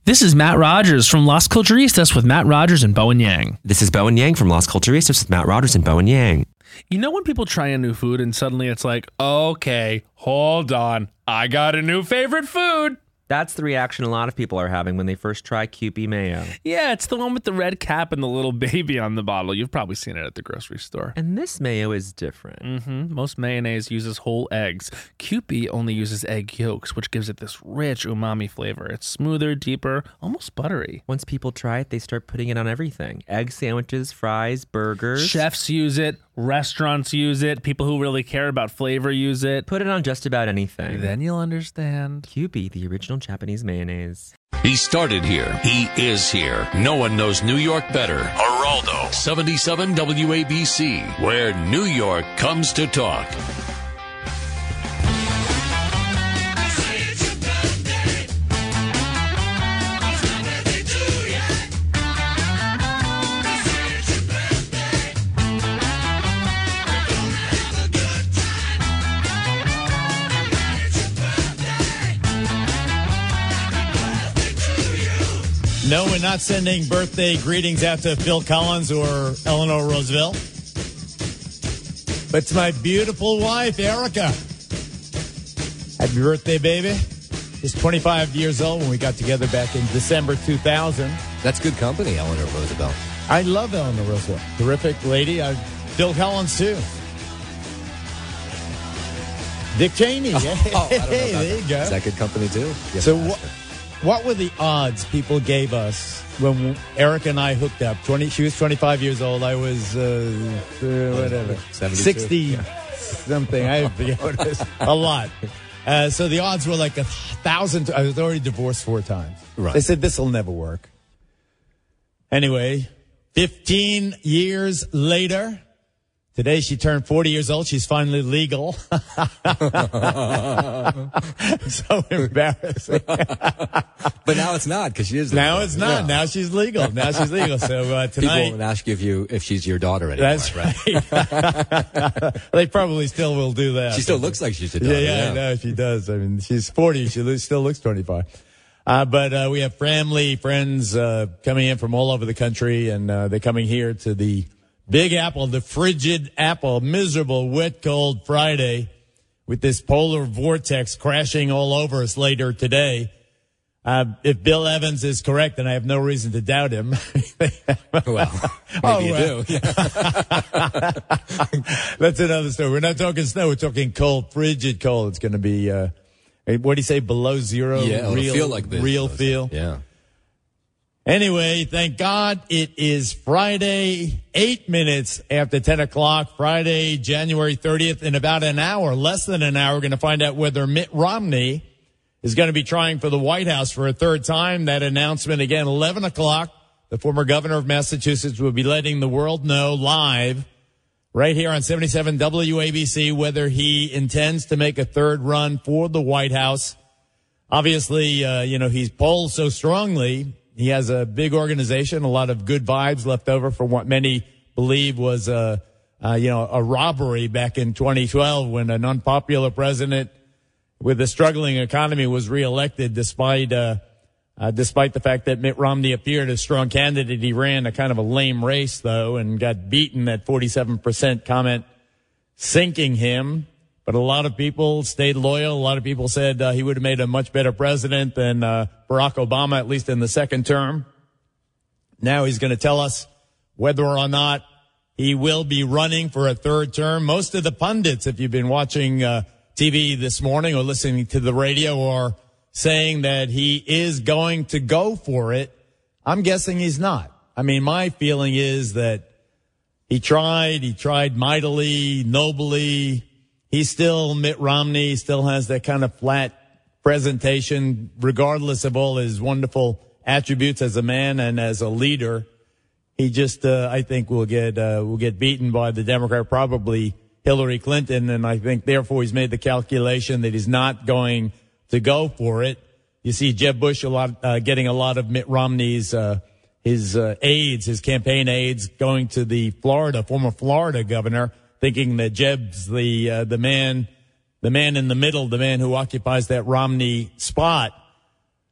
This is Matt Rogers from Las Culturistas with Matt Rogers and Bowen Yang. This is Bowen Yang from Las Culturistas with Matt Rogers and Bowen Yang. You know when people try a new food and suddenly it's like, okay, hold on, I got a new favorite food. That's the reaction a lot of people are having when they first try Kewpie mayo. Yeah, it's the one with the red cap and the little baby on the bottle. You've probably seen it at the grocery store. And this mayo is different. Most mayonnaise uses whole eggs. Kewpie only uses egg yolks, which gives it this rich umami flavor. It's smoother, deeper, almost buttery. Once people try it, they start putting it on everything. Egg sandwiches, fries, burgers. Chefs use it. Restaurants use it. People who really care about flavor use it. Put it on just about anything. Then you'll understand. Kewpie, the original Japanese mayonnaise. He started here. He is here. No one knows New York better. Geraldo, 77 WABC, where New York comes to talk. No, we're not sending birthday greetings out to Phil Collins or Eleanor Roosevelt. But to my beautiful wife, Erica. Happy birthday, baby. She's 25 years old when we got together back in December 2000. That's good company, Eleanor Roosevelt. I love Eleanor Roosevelt. Terrific lady. Phil Collins, too. Dick Cheney. I don't know Hey, there you go. Is that good company, too? Yes, So what were the odds people gave us when Erica and I hooked up? She was 25 years old. I was, whatever, 60 something. I forget what it is. A lot. So the odds were like 1,000. I was already divorced 4 times. Right. They said, this will never work. Anyway, 15 years later, today she turned 40 years old. She's finally legal. So embarrassing. But now it's not, because she is legal. Now it's not. Yeah. Now she's legal. So tonight, people won't ask you if she's your daughter anymore. That's right. They probably still will do that. She still looks like she's your daughter. Yeah, I know she does. I mean, she's 40. She still looks 25. But we have family, friends coming in from all over the country, and they're coming here to the Big Apple, the frigid apple, miserable, wet, cold Friday with this polar vortex crashing all over us later today. If Bill Evans is correct, and I have no reason to doubt him. Well, maybe you do. That's another story. We're not talking snow. We're talking cold, frigid cold. It's going to be, what do you say, below zero? Yeah, it'll feel like this. Real feel. Yeah. Anyway, thank God it is Friday, 8 minutes after 10 o'clock, Friday, January 30th. In about an hour, less than an hour, we're going to find out whether Mitt Romney is going to be trying for the White House for a third time. That announcement, again, 11 o'clock. The former governor of Massachusetts will be letting the world know live right here on 77 WABC whether he intends to make a third run for the White House. Obviously, he's polled so strongly. He has a big organization, a lot of good vibes left over from what many believe was a robbery back in 2012 when an unpopular president with a struggling economy was reelected despite the fact that Mitt Romney appeared a strong candidate. He ran a kind of a lame race, though, and got beaten at 47% comment, sinking him. But a lot of people stayed loyal. A lot of people said he would have made a much better president than Barack Obama, at least in the second term. Now he's going to tell us whether or not he will be running for a third term. Most of the pundits, if you've been watching TV this morning or listening to the radio, are saying that he is going to go for it. I'm guessing he's not. I mean, my feeling is that he tried mightily, nobly. He's still Mitt Romney. He still has that kind of flat presentation, regardless of all his wonderful attributes as a man and as a leader. He just, I think, will get beaten by the Democrat, probably Hillary Clinton, and I think therefore he's made the calculation that he's not going to go for it. You see Jeb Bush getting a lot of Mitt Romney's his aides, his campaign aides, going to the former Florida governor, thinking that Jeb's the man in the middle, the man who occupies that Romney spot.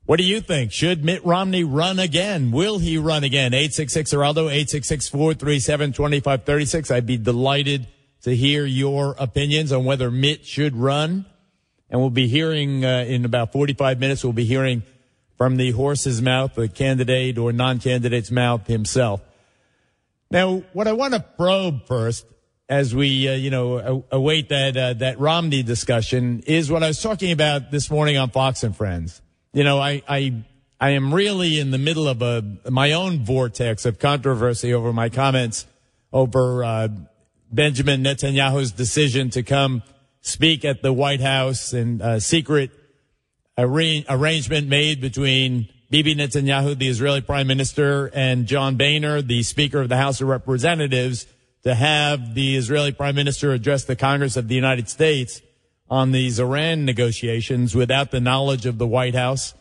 What do you think? Should Mitt Romney run again? Will he run again? 866-HERALDO, 866-437-2536. I'd be delighted to hear your opinions on whether Mitt should run. And we'll be hearing in about 45 minutes, we'll be hearing from the horse's mouth, the candidate or non-candidate's mouth himself. Now, what I want to probe first, as we, await that Romney discussion, is what I was talking about this morning on Fox and Friends. I am really in the middle of my own vortex of controversy over my comments over Benjamin Netanyahu's decision to come speak at the White House and a secret arrangement made between Bibi Netanyahu, the Israeli prime minister, and John Boehner, the Speaker of the House of Representatives, to have the Israeli prime minister address the Congress of the United States on these Iran negotiations without the knowledge of the White House.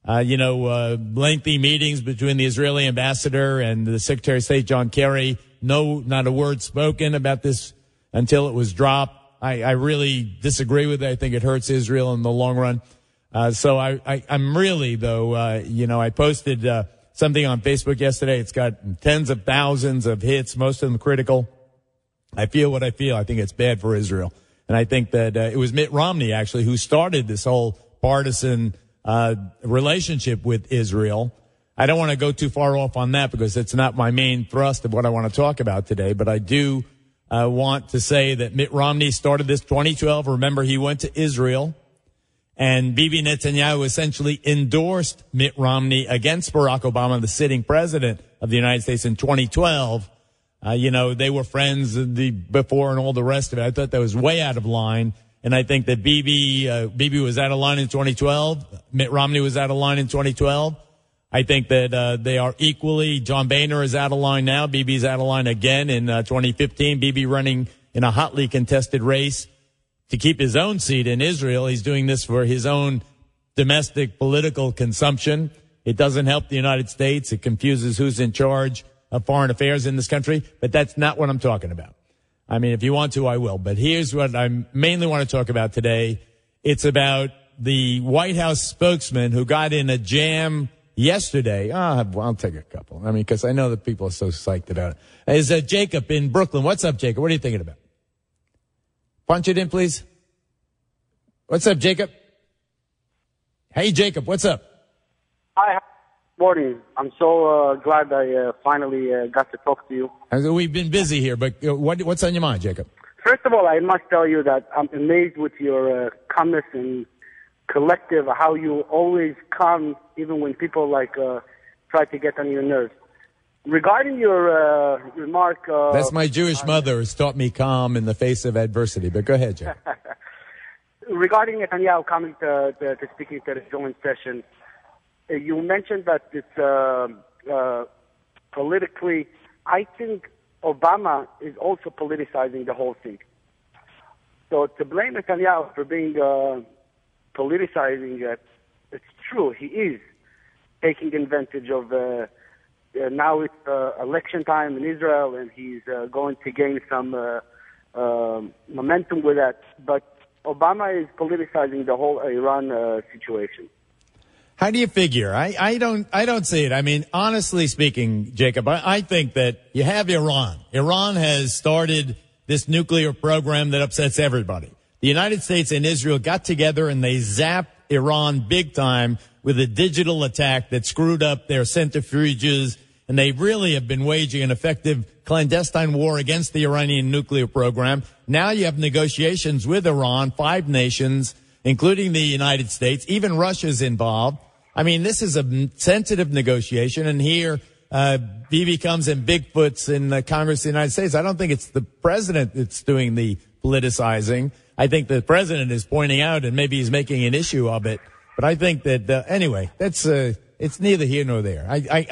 Lengthy meetings between the Israeli ambassador and the Secretary of State, John Kerry. No, not a word spoken about this until it was dropped. I really disagree with it. I think it hurts Israel in the long run. So I'm really, though, I posted something on Facebook yesterday. It's got tens of thousands of hits, most of them critical. I feel what I feel. I think it's bad for Israel. And I think that it was Mitt Romney, actually, who started this whole partisan relationship with Israel. I don't want to go too far off on that because it's not my main thrust of what I want to talk about today. But I do want to say that Mitt Romney started this 2012. Remember, he went to Israel. And Bibi Netanyahu essentially endorsed Mitt Romney against Barack Obama, the sitting president of the United States, in 2012. They were friends before and all the rest of it. I thought that was way out of line. And I think that Bibi was out of line in 2012. Mitt Romney was out of line in 2012. I think that they are equally. John Boehner is out of line now. Bibi's out of line again in 2015. Bibi running in a hotly contested race to keep his own seat in Israel. He's doing this for his own domestic political consumption. It doesn't help the United States. It confuses who's in charge of foreign affairs in this country. But that's not what I'm talking about. I mean, if you want to, I will. But here's what I mainly want to talk about today. It's about the White House spokesman who got in a jam yesterday. I'll take a couple. I mean, because I know that people are so psyched about it. Is Jacob in Brooklyn. What's up, Jacob? What are you thinking about? Punch it in, please. What's up, Jacob? Hey, Jacob, what's up? Hi, morning. I'm so glad I finally got to talk to you. We've been busy here, but what's on your mind, Jacob? First of all, I must tell you that I'm amazed with your calmness and collective, how you always calm even when people try to get on your nerves. Regarding your remark... That's my Jewish mother who's taught me calm in the face of adversity, but go ahead, Jack. Regarding Netanyahu coming to speaking to the joint session, you mentioned that it's politically... I think Obama is also politicizing the whole thing. So to blame Netanyahu for being politicizing it, it's true, he is taking advantage of... now it's election time in Israel, and he's going to gain some momentum with that. But Obama is politicizing the whole Iran situation. How do you figure? I don't see it. I mean, honestly speaking, Jacob, I think that you have Iran. Iran has started this nuclear program that upsets everybody. The United States and Israel got together and they zapped Iran big time with a digital attack that screwed up their centrifuges, and they really have been waging an effective clandestine war against the Iranian nuclear program. Now you have negotiations with Iran, 5 nations, including the United States. Even Russia's involved. I mean, this is a sensitive negotiation, and here Bibi comes and Bigfoot's in the Congress of the United States. I don't think it's the president that's doing the politicizing. I think the president is pointing out, and maybe he's making an issue of it. But I think that, anyway, that's, it's neither here nor there.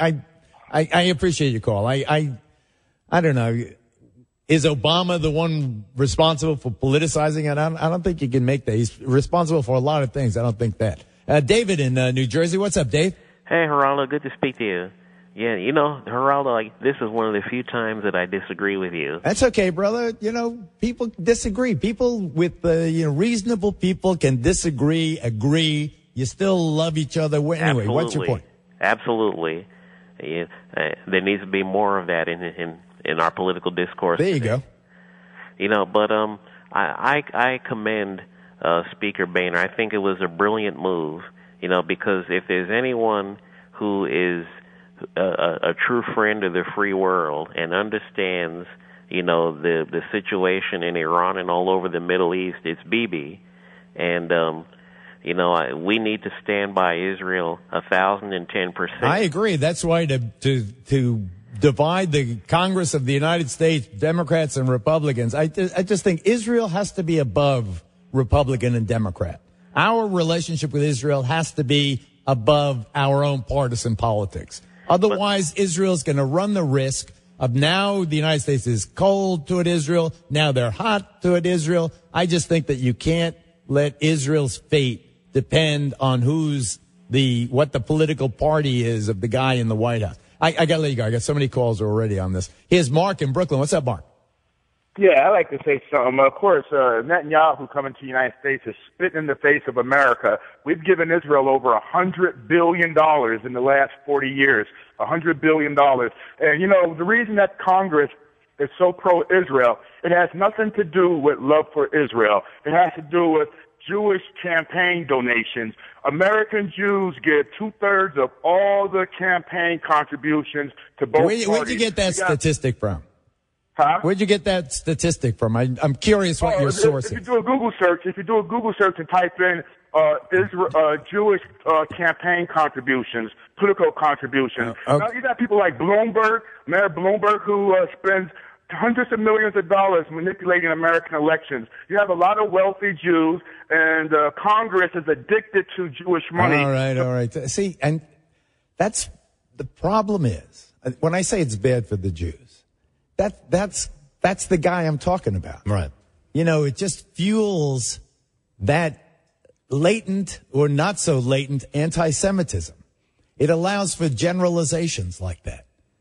I appreciate your call. I don't know. Is Obama the one responsible for politicizing it? I don't think you can make that. He's responsible for a lot of things. I don't think that. David in New Jersey. What's up, Dave? Hey, Geraldo. Good to speak to you. Yeah, Geraldo, this is one of the few times that I disagree with you. That's okay, brother. People disagree. People with, reasonable people can disagree, agree. You still love each other. Anyway, Absolutely. What's your point? Absolutely. Yeah, there needs to be more of that in our political discourse. There you go. But I commend Speaker Boehner. I think it was a brilliant move, because if there's anyone who is a true friend of the free world and understands, the situation in Iran and all over the Middle East, it's Bibi. And, we need to stand by Israel 1,010%. I agree. That's why to divide the Congress of the United States, Democrats and Republicans, I just think Israel has to be above Republican and Democrat. Our relationship with Israel has to be above our own partisan politics. Otherwise, Israel's going to run the risk of now the United States is cold toward Israel. Now they're hot toward Israel. I just think that you can't let Israel's fate depend on what the political party is of the guy in the White House. I got to let you go. I got so many calls already on this. Here's Mark in Brooklyn. What's up, Mark? Yeah, I'd like to say something. Of course, Netanyahu coming to the United States is spitting in the face of America. We've given Israel over $100 billion in the last 40 years. $100 billion. And, the reason that Congress is so pro-Israel, it has nothing to do with love for Israel. It has to do with Jewish campaign donations. American Jews give 2/3 of all the campaign contributions to both parties. Where'd you get that statistic from? Huh? Where'd you get that statistic from? I'm curious what your source is. If you do a Google search and type in Jewish campaign contributions, political contributions. Now you got people like Bloomberg, Mayor Bloomberg, who spends hundreds of millions of dollars manipulating American elections. You have a lot of wealthy Jews, and Congress is addicted to Jewish money. All right. See, and that's the problem is, when I say it's bad for the Jews, that's the guy I'm talking about. Right. It just fuels that latent or not so latent anti-Semitism. It allows for generalizations like that.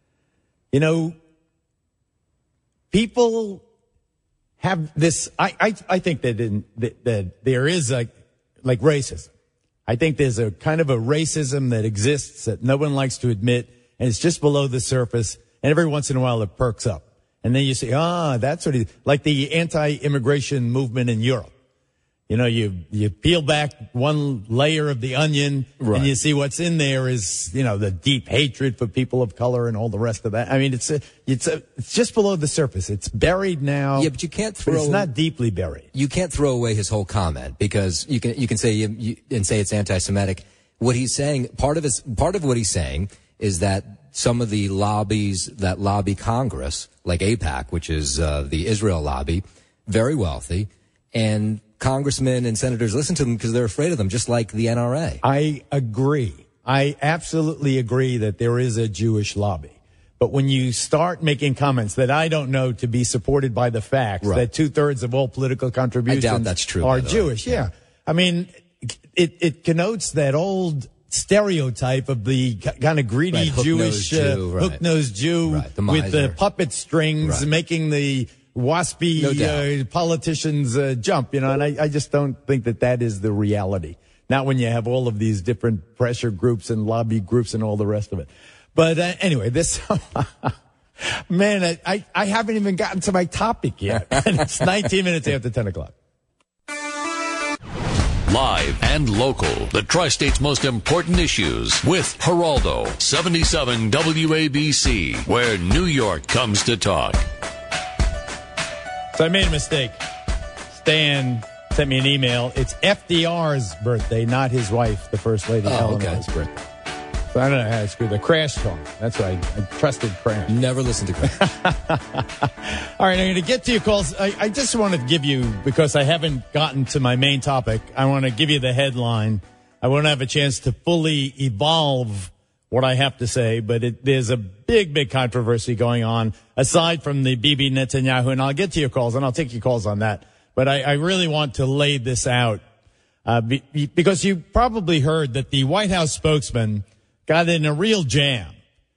People have this. I think that there is like racism. I think there's a kind of a racism that exists that no one likes to admit, and it's just below the surface. And every once in a while it perks up, and then you say, that's what it is. Like the anti-immigration movement in Europe. You peel back one layer of the onion, right, and you see what's in there is, the deep hatred for people of color and all the rest of that. I mean, it's just below the surface. It's buried now. Yeah, but you can't throw. But it's not deeply buried. You can't throw away his whole comment because you can say it's anti-Semitic. What he's saying, part of what he's saying is that some of the lobbies that lobby Congress, like AIPAC, which is the Israel lobby, very wealthy, and congressmen and senators listen to them because they're afraid of them, just like the NRA. I agree. I absolutely agree that there is a Jewish lobby. But when you start making comments that I don't know to be supported by the facts, right, that 2/3 of all political contributions I doubt that's true, are Jewish. Yeah. I mean, it connotes that old stereotype of the kind of greedy, right, Jewish, hook-nosed Jew, right, with the puppet strings, right, making the waspy politicians jump, and I just don't think that is the reality. Not when you have all of these different pressure groups and lobby groups and all the rest of it. But anyway, this, man, I haven't even gotten to my topic yet. And it's 19 minutes after 10 o'clock. Live and local, the Tri-State's most important issues with Geraldo, 77 WABC, where New York comes to talk. So I made a mistake. Stan sent me an email. It's FDR's birthday, not his wife, the First Lady Eleanor's birthday. So I don't know how to screw the Crash song. That's right. I trusted Crash. Never listened to Crash. All right, I'm going to get to your calls. I just want to give you, because I haven't gotten to my main topic, I want to give you the headline. I won't have a chance to fully evolve what I have to say, but there's a big controversy going on aside from the Bibi Netanyahu, and I'll get to your calls and I'll take your calls on that. But I really want to lay this out because you probably heard that the White House spokesman got in a real jam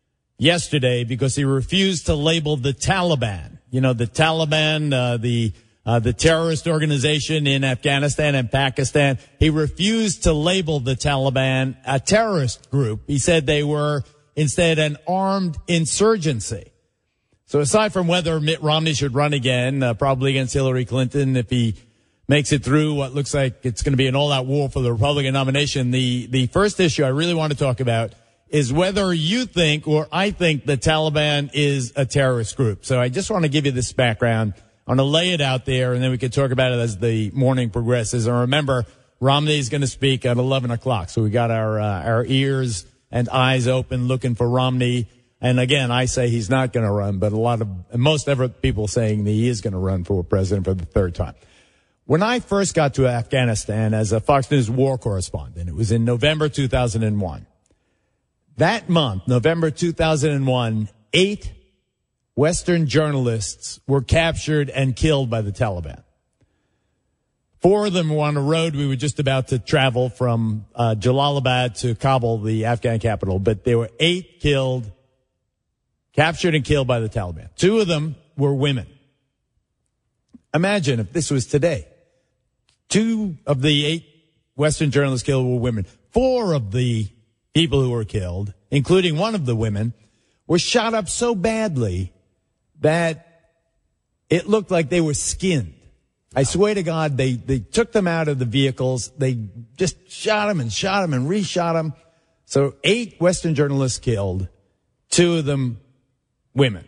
yesterday because he refused to label the Taliban. The Taliban, the the terrorist organization in Afghanistan and Pakistan. He refused to label the Taliban a terrorist group. He said they were instead an armed insurgency. So aside from whether Mitt Romney should run again, probably against Hillary Clinton, if he makes it through what looks like it's going to be an all-out war for the Republican nomination, the first issue I really want to talk about is whether you think or I think the Taliban is a terrorist group. So I just want to give you this background. I want to lay it out there, and then we can talk about it as the morning progresses. And remember, Romney is going to speak at 11 o'clock. So we got our ears and eyes open looking for Romney. And again, I say he's not going to run, but most people saying that he is going to run for president for the third time. When I first got to Afghanistan as a Fox News war correspondent, it was in November 2001. That month, November 2001, 8 Western journalists were captured and killed by the Taliban. 4 of them were on a road. We were just about to travel from Jalalabad to Kabul, the Afghan capital. But there were 8 captured and killed by the Taliban. 2 of them were women. Imagine if this was today. 2 of the 8 Western journalists killed were women. 4 of the people who were killed, including one of the women, were shot up so badly that it looked like they were skinned. I swear to God, they took them out of the vehicles. They just shot them and reshot them. So 8 Western journalists killed, 2 of them women.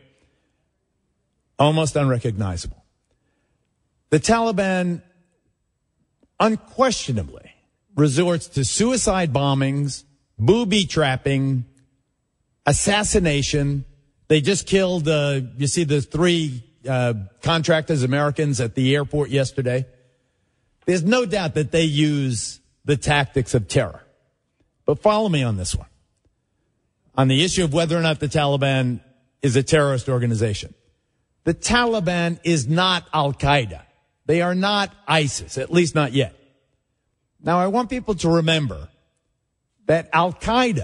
Almost unrecognizable. The Taliban unquestionably resorts to suicide bombings, booby trapping, assassination. They just killed, you see the 3 contractors, Americans, at the airport yesterday. There's no doubt that they use the tactics of terror. But follow me on this one. On the issue of whether or not the Taliban is a terrorist organization. The Taliban is not Al-Qaeda. They are not ISIS, at least not yet. Now, I want people to remember that Al-Qaeda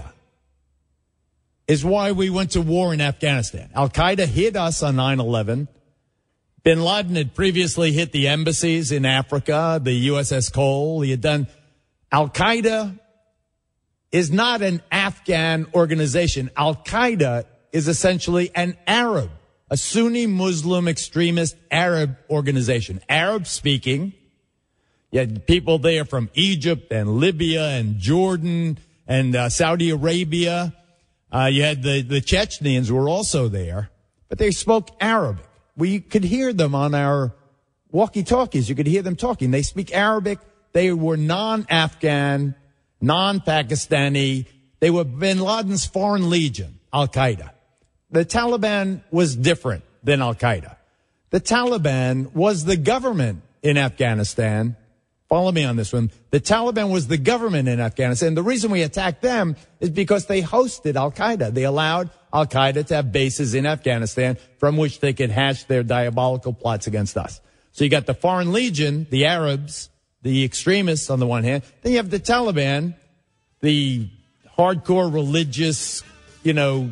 is why we went to war in Afghanistan. Al-Qaeda hit us on 9/11. Bin Laden had previously hit the embassies in Africa, the USS Cole. He had done. Al-Qaeda is not an Afghan organization. Al-Qaeda is essentially an Arab, a Sunni Muslim extremist Arab organization. Arab speaking. You had people there from Egypt and Libya and Jordan and Saudi Arabia. You had the Chechens were also there, but they spoke Arabic. We could hear them on our walkie-talkies. You could hear them talking. They speak Arabic. They were non-Afghan, non-Pakistani. They were bin Laden's foreign legion, Al-Qaeda. The Taliban was different than Al-Qaeda. The Taliban was the government in Afghanistan. Follow me on this one. The Taliban was the government in Afghanistan. The reason we attacked them is because they hosted Al-Qaeda. They allowed Al-Qaeda to have bases in Afghanistan from which they could hatch their diabolical plots against us. So you got the Foreign Legion, the Arabs, the extremists on the one hand. Then you have the Taliban, the hardcore religious, anyway,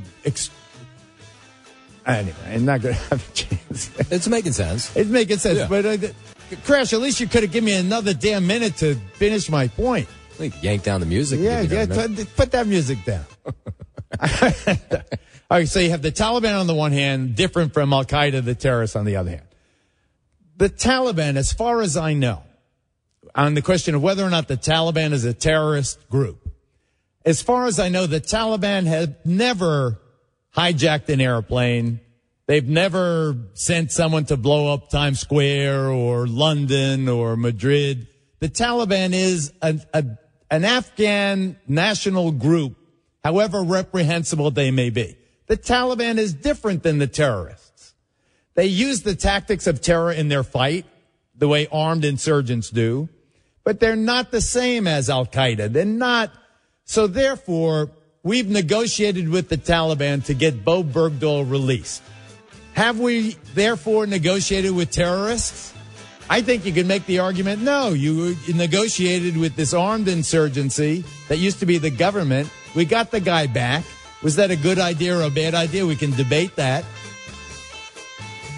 I'm not going to have a chance. It's making sense. It's making sense. Yeah. But, Crash, at least you could have given me another damn minute to finish my point. We can yank down the music. Yeah, put that music down. All right, so you have the Taliban on the one hand, different from Al-Qaeda, the terrorists on the other hand. The Taliban, as far as I know, on the question of whether or not the Taliban is a terrorist group, as far as I know, the Taliban have never hijacked an airplane. They've never sent someone to blow up Times Square or London or Madrid. The Taliban is an Afghan national group, however reprehensible they may be. The Taliban is different than the terrorists. They use the tactics of terror in their fight, the way armed insurgents do, but they're not the same as Al-Qaeda. They're not. So therefore, we've negotiated with the Taliban to get Bo Bergdahl released. Have we, therefore, negotiated with terrorists? I think you could make the argument, no, you negotiated with this armed insurgency that used to be the government. We got the guy back. Was that a good idea or a bad idea? We can debate that.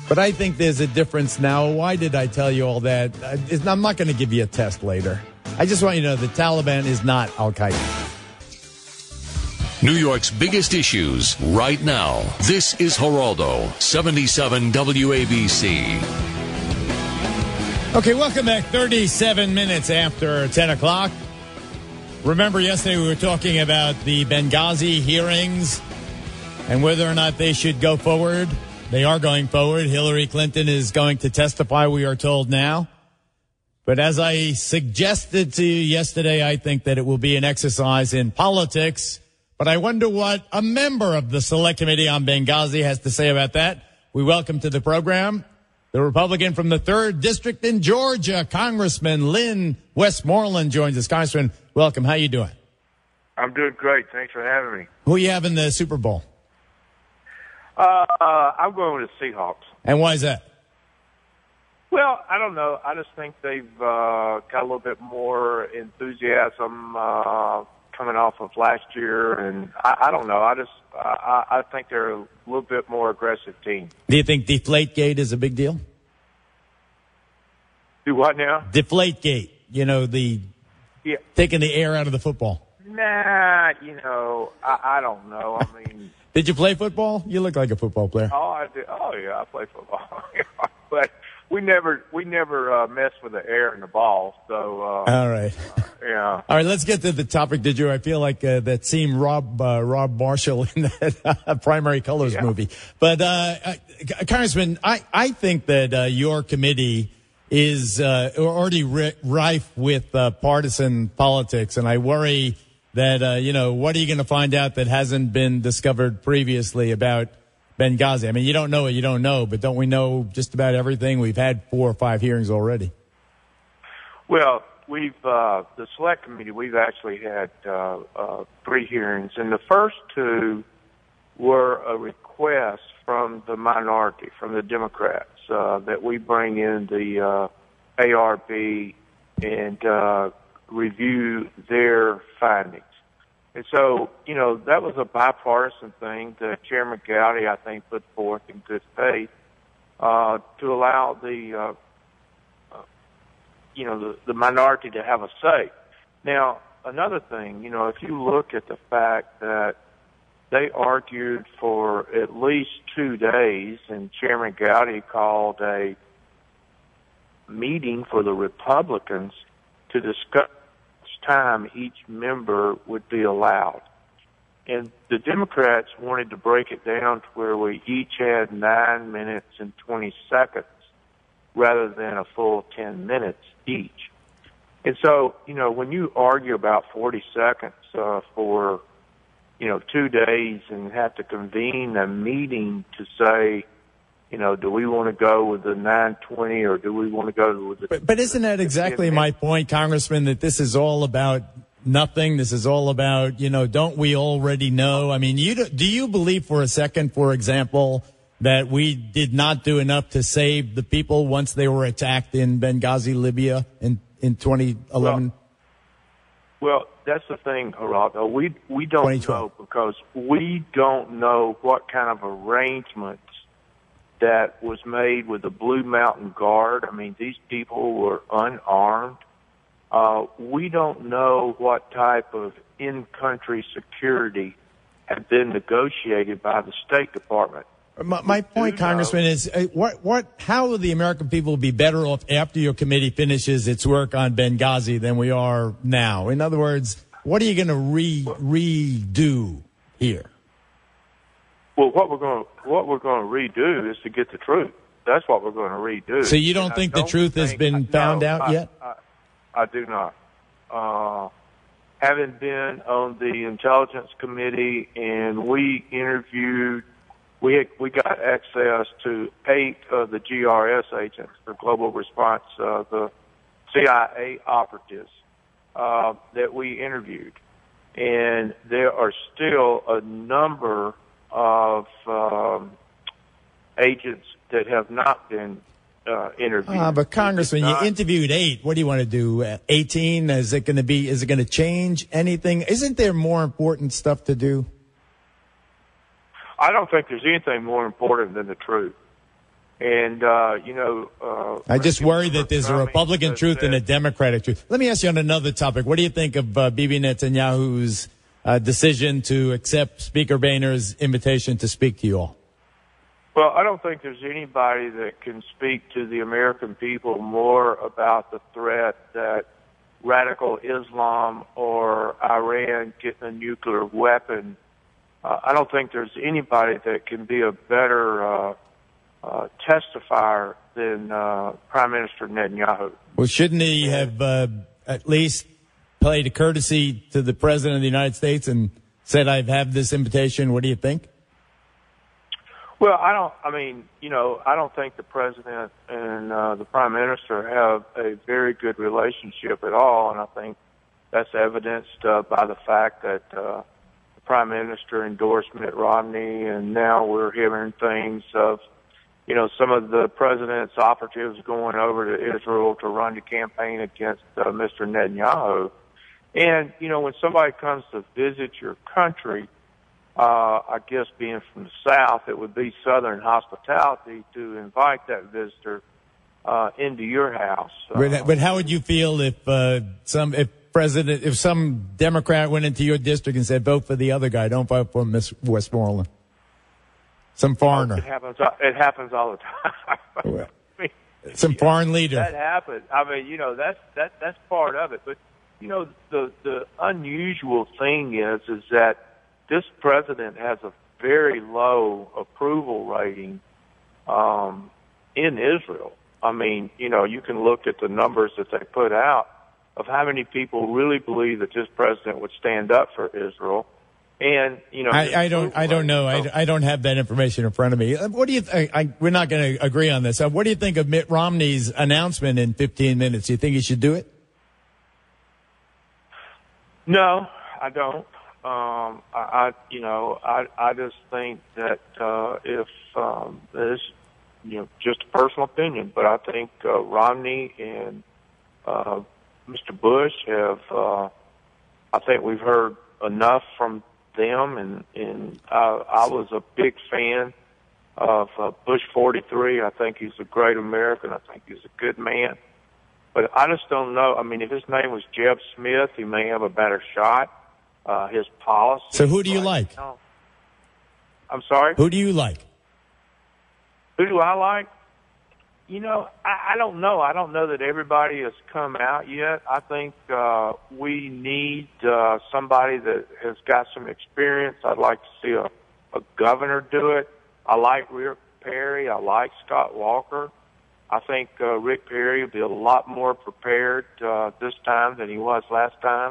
But I think there's a difference now. Why did I tell you all that? I'm not going to give you a test later. I just want you to know the Taliban is not Al-Qaeda. New York's biggest issues right now. This is Geraldo, 77 WABC. Okay, welcome back. 37 minutes after 10 o'clock. Remember yesterday we were talking about the Benghazi hearings and whether or not they should go forward. They are going forward. Hillary Clinton is going to testify, we are told now. But as I suggested to you yesterday, I think that it will be an exercise in politics. But I wonder what a member of the Select Committee on Benghazi has to say about that. We welcome to the program the Republican from the 3rd District in Georgia, Congressman Lynn Westmoreland joins us. Congressman, welcome. How you doing? I'm doing great. Thanks for having me. Who are you having the Super Bowl? I'm going with the Seahawks. And why is that? Well, I don't know. I just think they've got a little bit more enthusiasm coming off of last year, and I don't know. I think they're a little bit more aggressive team. Do you think Deflategate is a big deal? Do what now? Deflategate. You know, taking the air out of the football. Nah, I don't know. I mean, did you play football? You look like a football player. Oh, I did. Oh, yeah, I play football. But we never mess with the air and the ball. So all right. Yeah. All right, let's get to the topic. Did you? I feel like that scene Rob Marshall in that Primary Colors movie. But Congressman, I think that your committee is already rife with partisan politics, and I worry that what are you going to find out that hasn't been discovered previously about Benghazi? I mean, you don't know what you don't know, but don't we know just about everything? We've had 4 or 5 hearings already. Well, we've the Select Committee. We've actually had 3 hearings, and the first 2 were a request from the minority, from the Democrats, that we bring in the ARB and review their findings. And so, that was a bipartisan thing that Chairman Gowdy, I think, put forth in good faith to allow the minority to have a say. Now, another thing, if you look at the fact that they argued for at least 2 days, and Chairman Gowdy called a meeting for the Republicans to discuss time each member would be allowed. And the Democrats wanted to break it down to where we each had 9 minutes and 20 seconds rather than a full 10 minutes each. And so, when you argue about 40 seconds for 2 days and have to convene a meeting to say, do we want to go with the 920 or do we want to go with the... But isn't that exactly my point, Congressman, that this is all about nothing? This is all about, don't we already know? I mean, do you believe for a second, for example, that we did not do enough to save the people once they were attacked in Benghazi, Libya in 2011? Well, that's the thing, Geraldo. We don't know because we don't know what kind of arrangements that was made with the Blue Mountain Guard. I mean, these people were unarmed. We don't know what type of in-country security had been negotiated by the State Department. My point, Congressman, is how will the American people be better off after your committee finishes its work on Benghazi than we are now? In other words, what are you going to redo here? Well, what we're going to redo is to get the truth. That's what we're going to redo. So you don't think the truth has been found out yet? I do not. Having been on the Intelligence Committee, and we interviewed, we got access to 8 of the GRS agents, the Global Response, the CIA operatives that we interviewed, and there are still a number of agents that have not been interviewed. But Congressman, you interviewed 8. What do you want to do? 18? Is it going to change anything? Isn't there more important stuff to do? I don't think there's anything more important than the truth. And, I just worry that there's a Republican truth and a Democratic truth. Let me ask you on another topic. What do you think of Bibi Netanyahu's decision to accept Speaker Boehner's invitation to speak to you all? Well, I don't think there's anybody that can speak to the American people more about the threat that radical Islam or Iran getting a nuclear weapon. I don't think there's anybody that can be a better testifier than Prime Minister Netanyahu. Well, shouldn't he have at least played a courtesy to the President of the United States and said, I have this invitation? What do you think? Well, I don't think the President and the Prime Minister have a very good relationship at all, and I think that's evidenced by the fact that the Prime Minister endorsed Mitt Romney, and now we're hearing things of some of the president's operatives going over to Israel to run the campaign against Mr. Netanyahu. And, when somebody comes to visit your country, I guess being from the South, it would be Southern hospitality to invite that visitor into your house. But how would you feel if some Democrat went into your district and said, vote for the other guy, don't vote for Miss Westmoreland? Some foreigner. It happens all the time. Some foreign leader. That happens. That's part of it. But the unusual thing is that this president has a very low approval rating in Israel. You can look at the numbers that they put out of how many people really believe that this president would stand up for Israel. And I don't know. I don't have that information in front of me. What do you think? We're not going to agree on this. What do you think of Mitt Romney's announcement in 15 minutes? Do you think he should do it? No, I don't. I just think that if this, just a personal opinion, but I think Romney and Mr. Bush have. I think we've heard enough from them, and I was a big fan of Bush 43. I think he's a great American. I think he's a good man. But I just don't know. If his name was Jeb Smith, he may have a better shot. His policy. So who do you like? I'm sorry? Who do you like? Who do I like? I don't know. I don't know that everybody has come out yet. I think we need somebody that has got some experience. I'd like to see a governor do it. I like Rick Perry. I like Scott Walker. I think Rick Perry will be a lot more prepared this time than he was last time.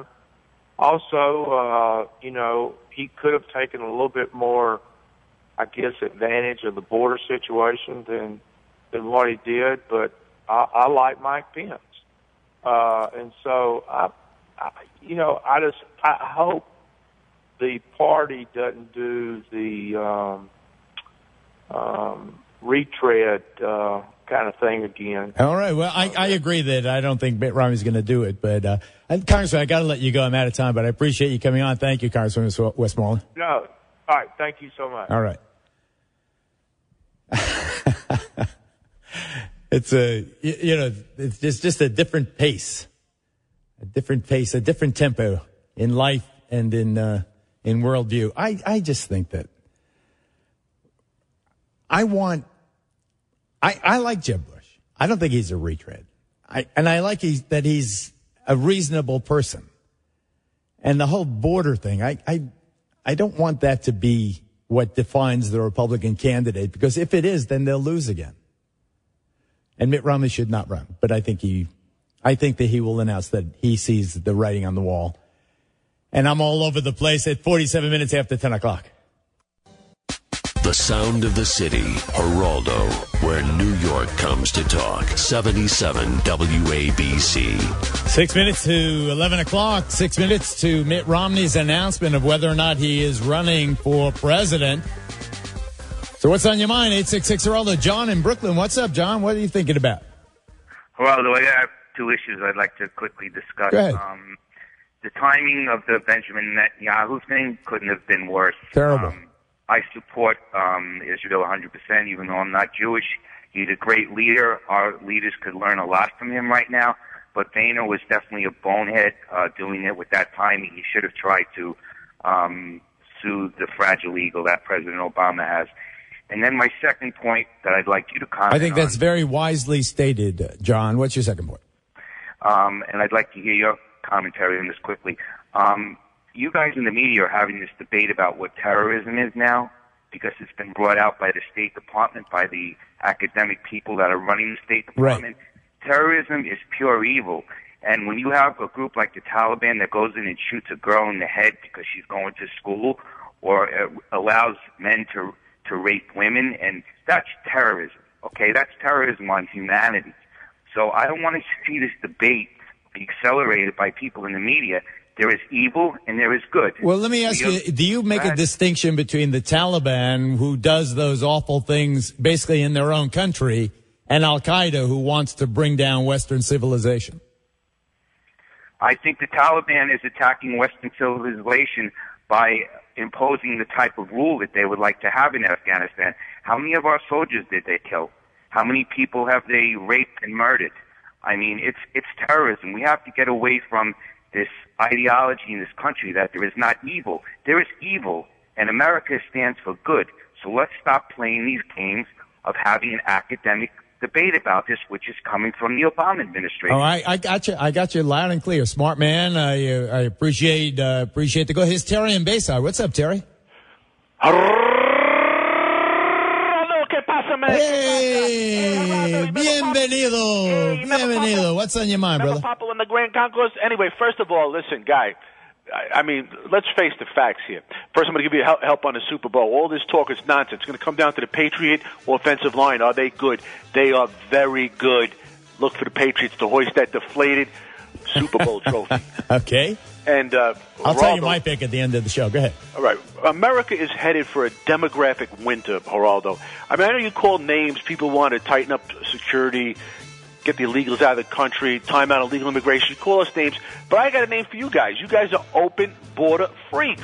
Also, he could have taken a little bit more, I guess, advantage of the border situation than what he did, but I like Mike Pence. And so, I hope the party doesn't do the retread kind of thing again. All right. Well, I agree that I don't think Mitt Romney's going to do it, but Congressman, I got to let you go. I'm out of time, but I appreciate you coming on. Thank you, Congressman Westmoreland. No. All right. Thank you so much. All right. It's it's just a different pace, a different tempo in life and in worldview. I just think that I like Jeb Bush. I don't think he's a retread. I like that he's a reasonable person. And the whole border thing, I don't want that to be what defines the Republican candidate, because if it is, then they'll lose again. And Mitt Romney should not run, but I think that he will announce that he sees the writing on the wall. And I'm all over the place at 47 minutes after 10 o'clock. The sound of the city, Geraldo, where New York comes to talk. 77 WABC. 6 minutes to 11 o'clock. 6 minutes to Mitt Romney's announcement of whether or not he is running for president. So what's on your mind? 866-Geraldo. John in Brooklyn. What's up, John? What are you thinking about? Geraldo, I have two issues I'd like to quickly discuss. Go ahead. The timing of the Benjamin Netanyahu thing couldn't have been worse. Terrible. I support Israel 100%, even though I'm not Jewish. He's a great leader. Our leaders could learn a lot from him right now. But Boehner was definitely a bonehead doing it with that timing. He should have tried to sue the fragile eagle that President Obama has. And then my second point that I'd like you to comment on. I think that's very wisely stated, John. What's your second point? And I'd like to hear your commentary on this quickly. You guys in the media are having this debate about what terrorism is now, because it's been brought out by the State Department, by the academic people that are running the State Department. Right. Terrorism is pure evil. And when you have a group like the Taliban that goes in and shoots a girl in the head because she's going to school, or allows men to rape women, and that's terrorism, okay? That's terrorism on humanity. So I don't want to see this debate be accelerated by people in the media. There is evil and there is good. Well, let me ask you, do you make a distinction between the Taliban, who does those awful things basically in their own country, and Al-Qaeda, who wants to bring down Western civilization? I think the Taliban is attacking Western civilization by imposing the type of rule that they would like to have in Afghanistan. How many of our soldiers did they kill? How many people have they raped and murdered? I mean, it's terrorism. We have to get away from this ideology in this country that there is not evil. There is evil, and America stands for good. So let's stop playing these games of having an academic debate about this, which is coming from the Obama administration. All right, I got you loud and clear. Smart man. I appreciate the go. Here's Terry in Bayside. What's up, Terry? Hey, bienvenido. What's on your mind, brother? Papa in the Grand Concourse. Anyway, first of all, listen, guy. I mean, let's face the facts here. First, I'm going to give you help on the Super Bowl. All this talk is nonsense. It's going to come down to the Patriot offensive line. Are they good? They are very good. Look for the Patriots to hoist that deflated Super Bowl trophy. Okay. And I'll tell you my pick at the end of the show. Go ahead. All right. America is headed for a demographic winter, Geraldo. I mean, I know you call names. People want to tighten up security, get the illegals out of the country, time out illegal immigration. Call us names. But I got a name for you guys. You guys are open border freaks.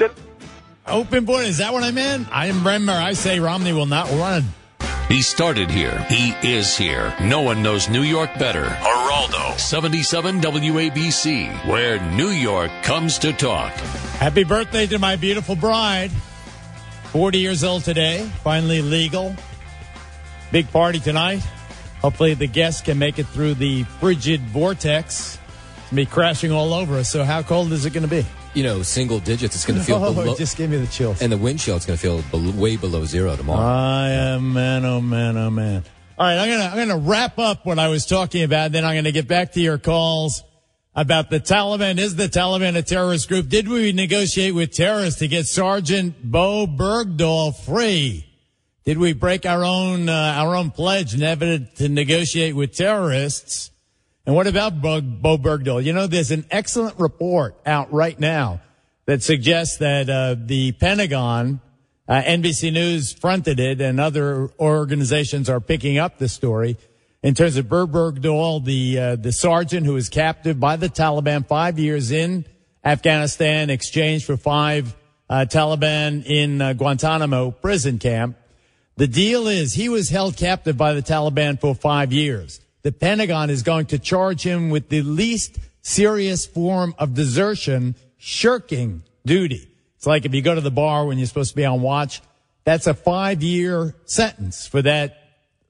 Open border? Is that what I meant? I remember I say Romney will not run. He started here. He is here. No one knows New York better. Geraldo, 77 WABC, where New York comes to talk. Happy birthday to my beautiful bride. 40 years old today. Finally legal. Big party tonight. Hopefully the guests can make it through the frigid vortex. It's going to be crashing all over us. So how cold is it going to be? You know, single digits. It's going to feel below. It just gave me the chills. And the wind chill, it's going to feel way below zero tomorrow. Oh, man. All right, I'm going to wrap up what I was talking about. Then I'm going to get back to your calls about the Taliban. Is the Taliban a terrorist group? Did we negotiate with terrorists to get Sergeant Bo Bergdahl free? Did we break our own pledge never to negotiate with terrorists? And what about Bo Bergdahl? You know, there's an excellent report out right now that suggests that the Pentagon, NBC News fronted it, and other organizations are picking up the story in terms of Bo Bergdahl, the sergeant who was captive by the Taliban 5 years in Afghanistan, exchanged for 5 Taliban in Guantanamo prison camp. The deal is he was held captive by the Taliban for 5 years. The Pentagon is going to charge him with the least serious form of desertion, shirking duty. It's like if you go to the bar when you're supposed to be on watch, that's a 5-year sentence for that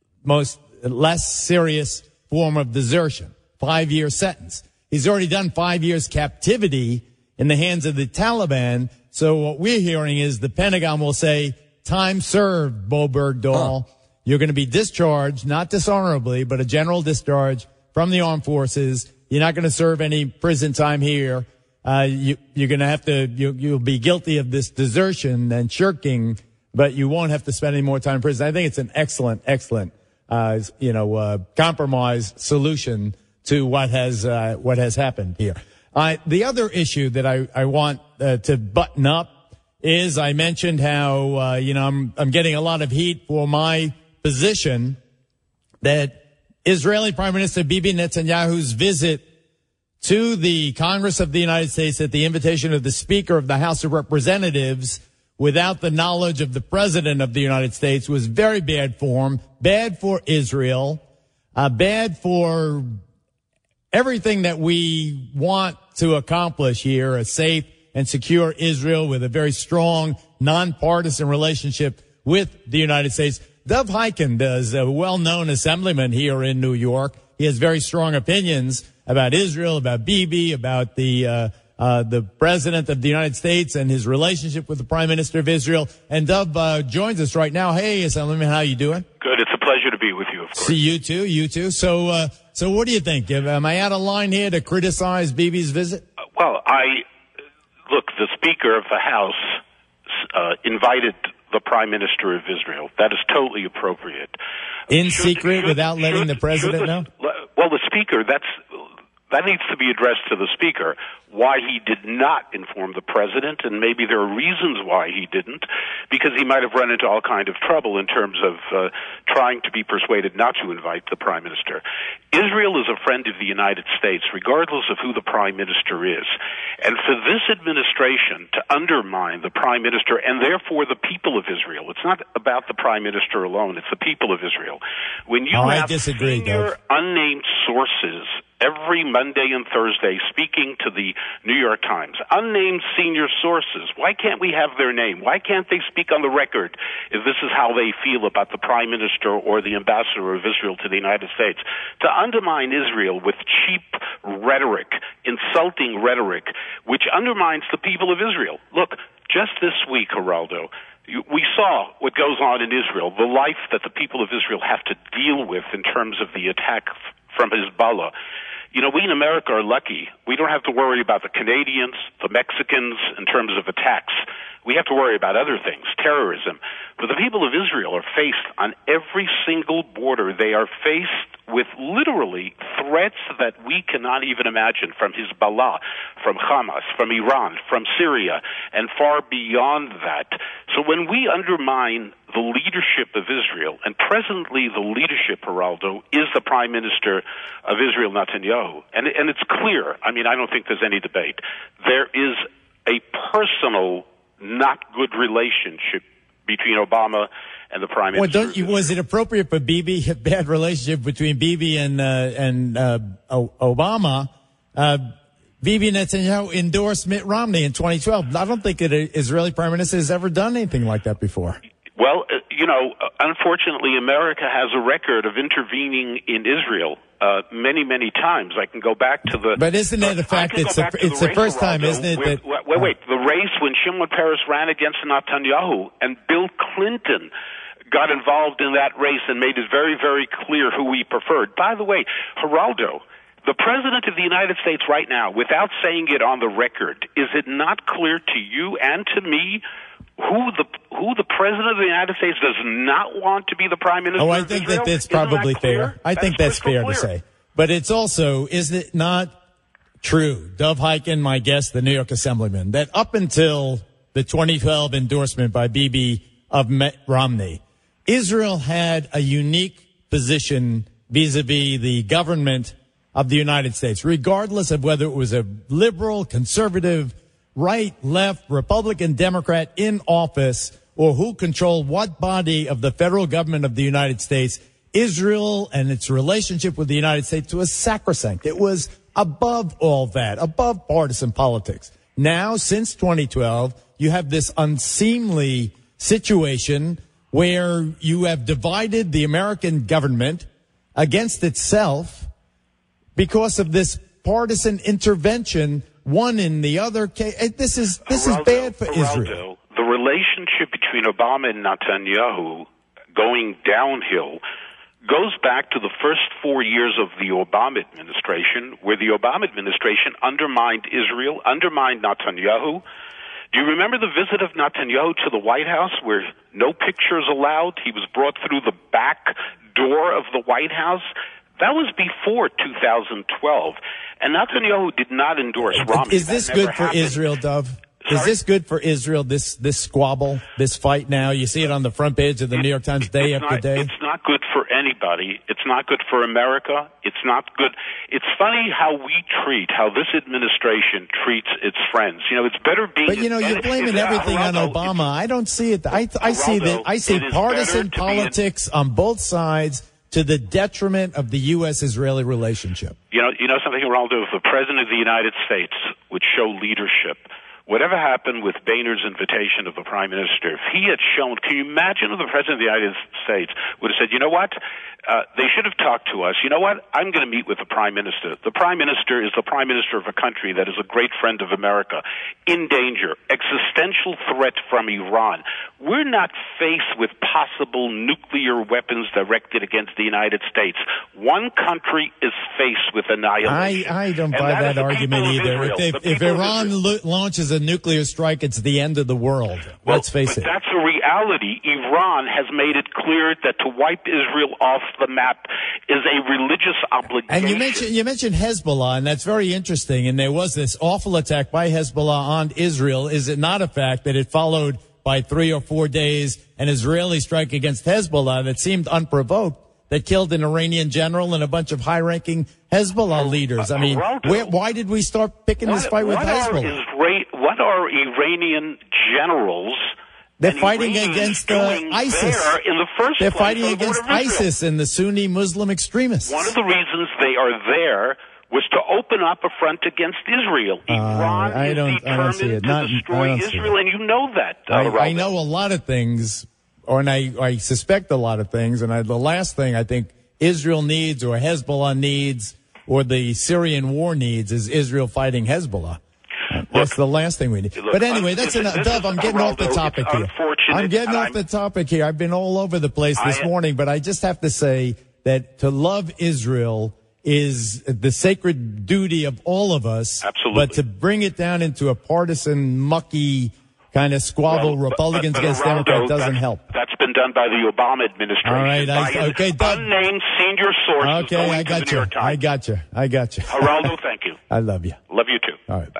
less serious form of desertion. 5-year sentence. He's already done 5 years captivity in the hands of the Taliban. So what we're hearing is the Pentagon will say, time served, Bo Bergdahl. Huh. You're going to be discharged, not dishonorably, but a general discharge from the armed forces. You're not going to serve any prison time here. You're going to have to, you'll be guilty of this desertion and shirking, but you won't have to spend any more time in prison. I think it's an excellent, compromise solution to what has happened here. The other issue that I want to button up is I mentioned how, I'm getting a lot of heat for my position that Israeli Prime Minister Bibi Netanyahu's visit to the Congress of the United States at the invitation of the Speaker of the House of Representatives without the knowledge of the President of the United States was very bad form, bad for Israel, bad for everything that we want to accomplish here, a safe and secure Israel with a very strong, nonpartisan relationship with the United States. Dov Hikind is a well-known assemblyman here in New York. He has very strong opinions about Israel, about Bibi, about the President of the United States and his relationship with the Prime Minister of Israel. And Dov joins us right now. Hey, Assemblyman, how you doing? Good. It's a pleasure to be with you, of course. See, you too. So what do you think? Am I out of line here to criticize Bibi's visit? Well, look, the Speaker of the House invited the Prime Minister of Israel. That is totally appropriate. In secret, without letting the President know? Well, the Speaker, that needs to be addressed to the Speaker, why he did not inform the President, and maybe there are reasons why he didn't, because he might have run into all kind of trouble in terms of trying to be persuaded not to invite the Prime Minister. Israel is a friend of the United States, regardless of who the Prime Minister is. And for this administration to undermine the Prime Minister, and therefore the people of Israel, it's not about the Prime Minister alone, it's the people of Israel. When you have senior unnamed sources every Monday and Thursday speaking to the New York Times, unnamed senior sources, why can't we have their name? Why can't they speak on the record if this is how they feel about the Prime Minister or the Ambassador of Israel to the United States? To undermine Israel with cheap rhetoric, insulting rhetoric, which undermines the people of Israel. Look, just this week, Geraldo, we saw what goes on in Israel, the life that the people of Israel have to deal with in terms of the attack from Hezbollah. You know, we in America are lucky. We don't have to worry about the Canadians, the Mexicans in terms of attacks. We have to worry about other things, terrorism. But the people of Israel are faced on every single border. They are faced with literally threats that we cannot even imagine, from Hezbollah, from Hamas, from Iran, from Syria, and far beyond that. So when we undermine the leadership of Israel, and presently the leadership, Geraldo, is the Prime Minister of Israel, Netanyahu, and it's clear, I mean, I don't think there's any debate, there is a personal, not good relationship between Obama and the Prime Minister. Well, was it appropriate for Bibi, a bad relationship between Bibi and Obama? Bibi Netanyahu endorsed Mitt Romney in 2012. I don't think an Israeli Prime Minister has ever done anything like that before. Well, you know, unfortunately, America has a record of intervening in Israel many, many times. I can go back to the... But isn't it a fact it's the first time, isn't it? Wait. The race when Shimon Peres ran against Netanyahu and Bill Clinton got involved in that race and made it very, very clear who he preferred. By the way, Geraldo, the President of the United States right now, without saying it on the record, is it not clear to you and to me who the President of the United States does not want to be the Prime Minister of Israel? I think that that's probably fair. I think that's fair to say. But it's also, is it not true, Dov Hikind, my guest, the New York Assemblyman, that up until the 2012 endorsement by Bibi of Mitt Romney, Israel had a unique position vis-a-vis the government of the United States, regardless of whether it was a liberal, conservative, right, left, Republican, Democrat in office, or who controlled what body of the federal government of the United States. Israel and its relationship with the United States was sacrosanct. It was above all that, above partisan politics. Now, since 2012, you have this unseemly situation where you have divided the American government against itself because of this partisan intervention, one in the other case. This is bad for Israel. The relationship between Obama and Netanyahu going downhill goes back to the first 4 years of the Obama administration, where the Obama administration undermined Israel, undermined Netanyahu. Do you remember the visit of Netanyahu to the White House, where no pictures allowed? He was brought through the back door of the White House. That was before 2012. And Netanyahu did not endorse Romney. Is this good for Israel, Dov? Is this good for Israel, this squabble, this fight now? You see it on the front page of the New York Times day after day. It's not good for anybody. It's not good for America. It's not good. It's funny how this administration treats its friends. It's better being. But you're blaming everything on Obama. I don't see it. I see partisan politics on both sides to the detriment of the U.S.-Israeli relationship. You know something, Geraldo? If the President of the United States would show leadership, whatever happened with Boehner's invitation of the Prime Minister, if he had shown, can you imagine if the President of the United States would have said, you know what, they should have talked to us. You know what, I'm going to meet with the Prime Minister. The Prime Minister is the Prime Minister of a country that is a great friend of America, in danger, existential threat from Iran. We're not faced with possible nuclear weapons directed against the United States. One country is faced with annihilation. I don't buy that argument either. If Iran launches a nuclear strike, it's the end of the world. Let's face it. That's a reality. Iran has made it clear that to wipe Israel off the map is a religious obligation. And you mentioned Hezbollah, and that's very interesting. And there was this awful attack by Hezbollah on Israel. Is it not a fact that it followed by 3 or 4 days an Israeli strike against Hezbollah that seemed unprovoked, that killed an Iranian general and a bunch of high-ranking Hezbollah leaders? I mean, why did we start picking this fight with Hezbollah? What are Iranian generals? They're fighting against ISIS. In the first They're place, fighting against ISIS and the Sunni Muslim extremists. One of the reasons they are there was to open up a front against Israel. Iran is determined to destroy Israel, and you know that. I know a lot of things, and I suspect a lot of things, and the last thing I think Israel needs or Hezbollah needs or the Syrian war needs is Israel fighting Hezbollah. That's the last thing we need. But anyway, that's enough. Dov, I'm getting off the topic here. I've been all over the place this morning, but I just have to say that to love Israel is the sacred duty of all of us. Absolutely. But to bring it down into a partisan, mucky kind of squabble, Republicans against Democrats, doesn't help. That's been done by the Obama administration. All right. Doug. Unnamed senior sources. Okay, I got you. Geraldo, thank you. I love you. Love you too. All right. Bye.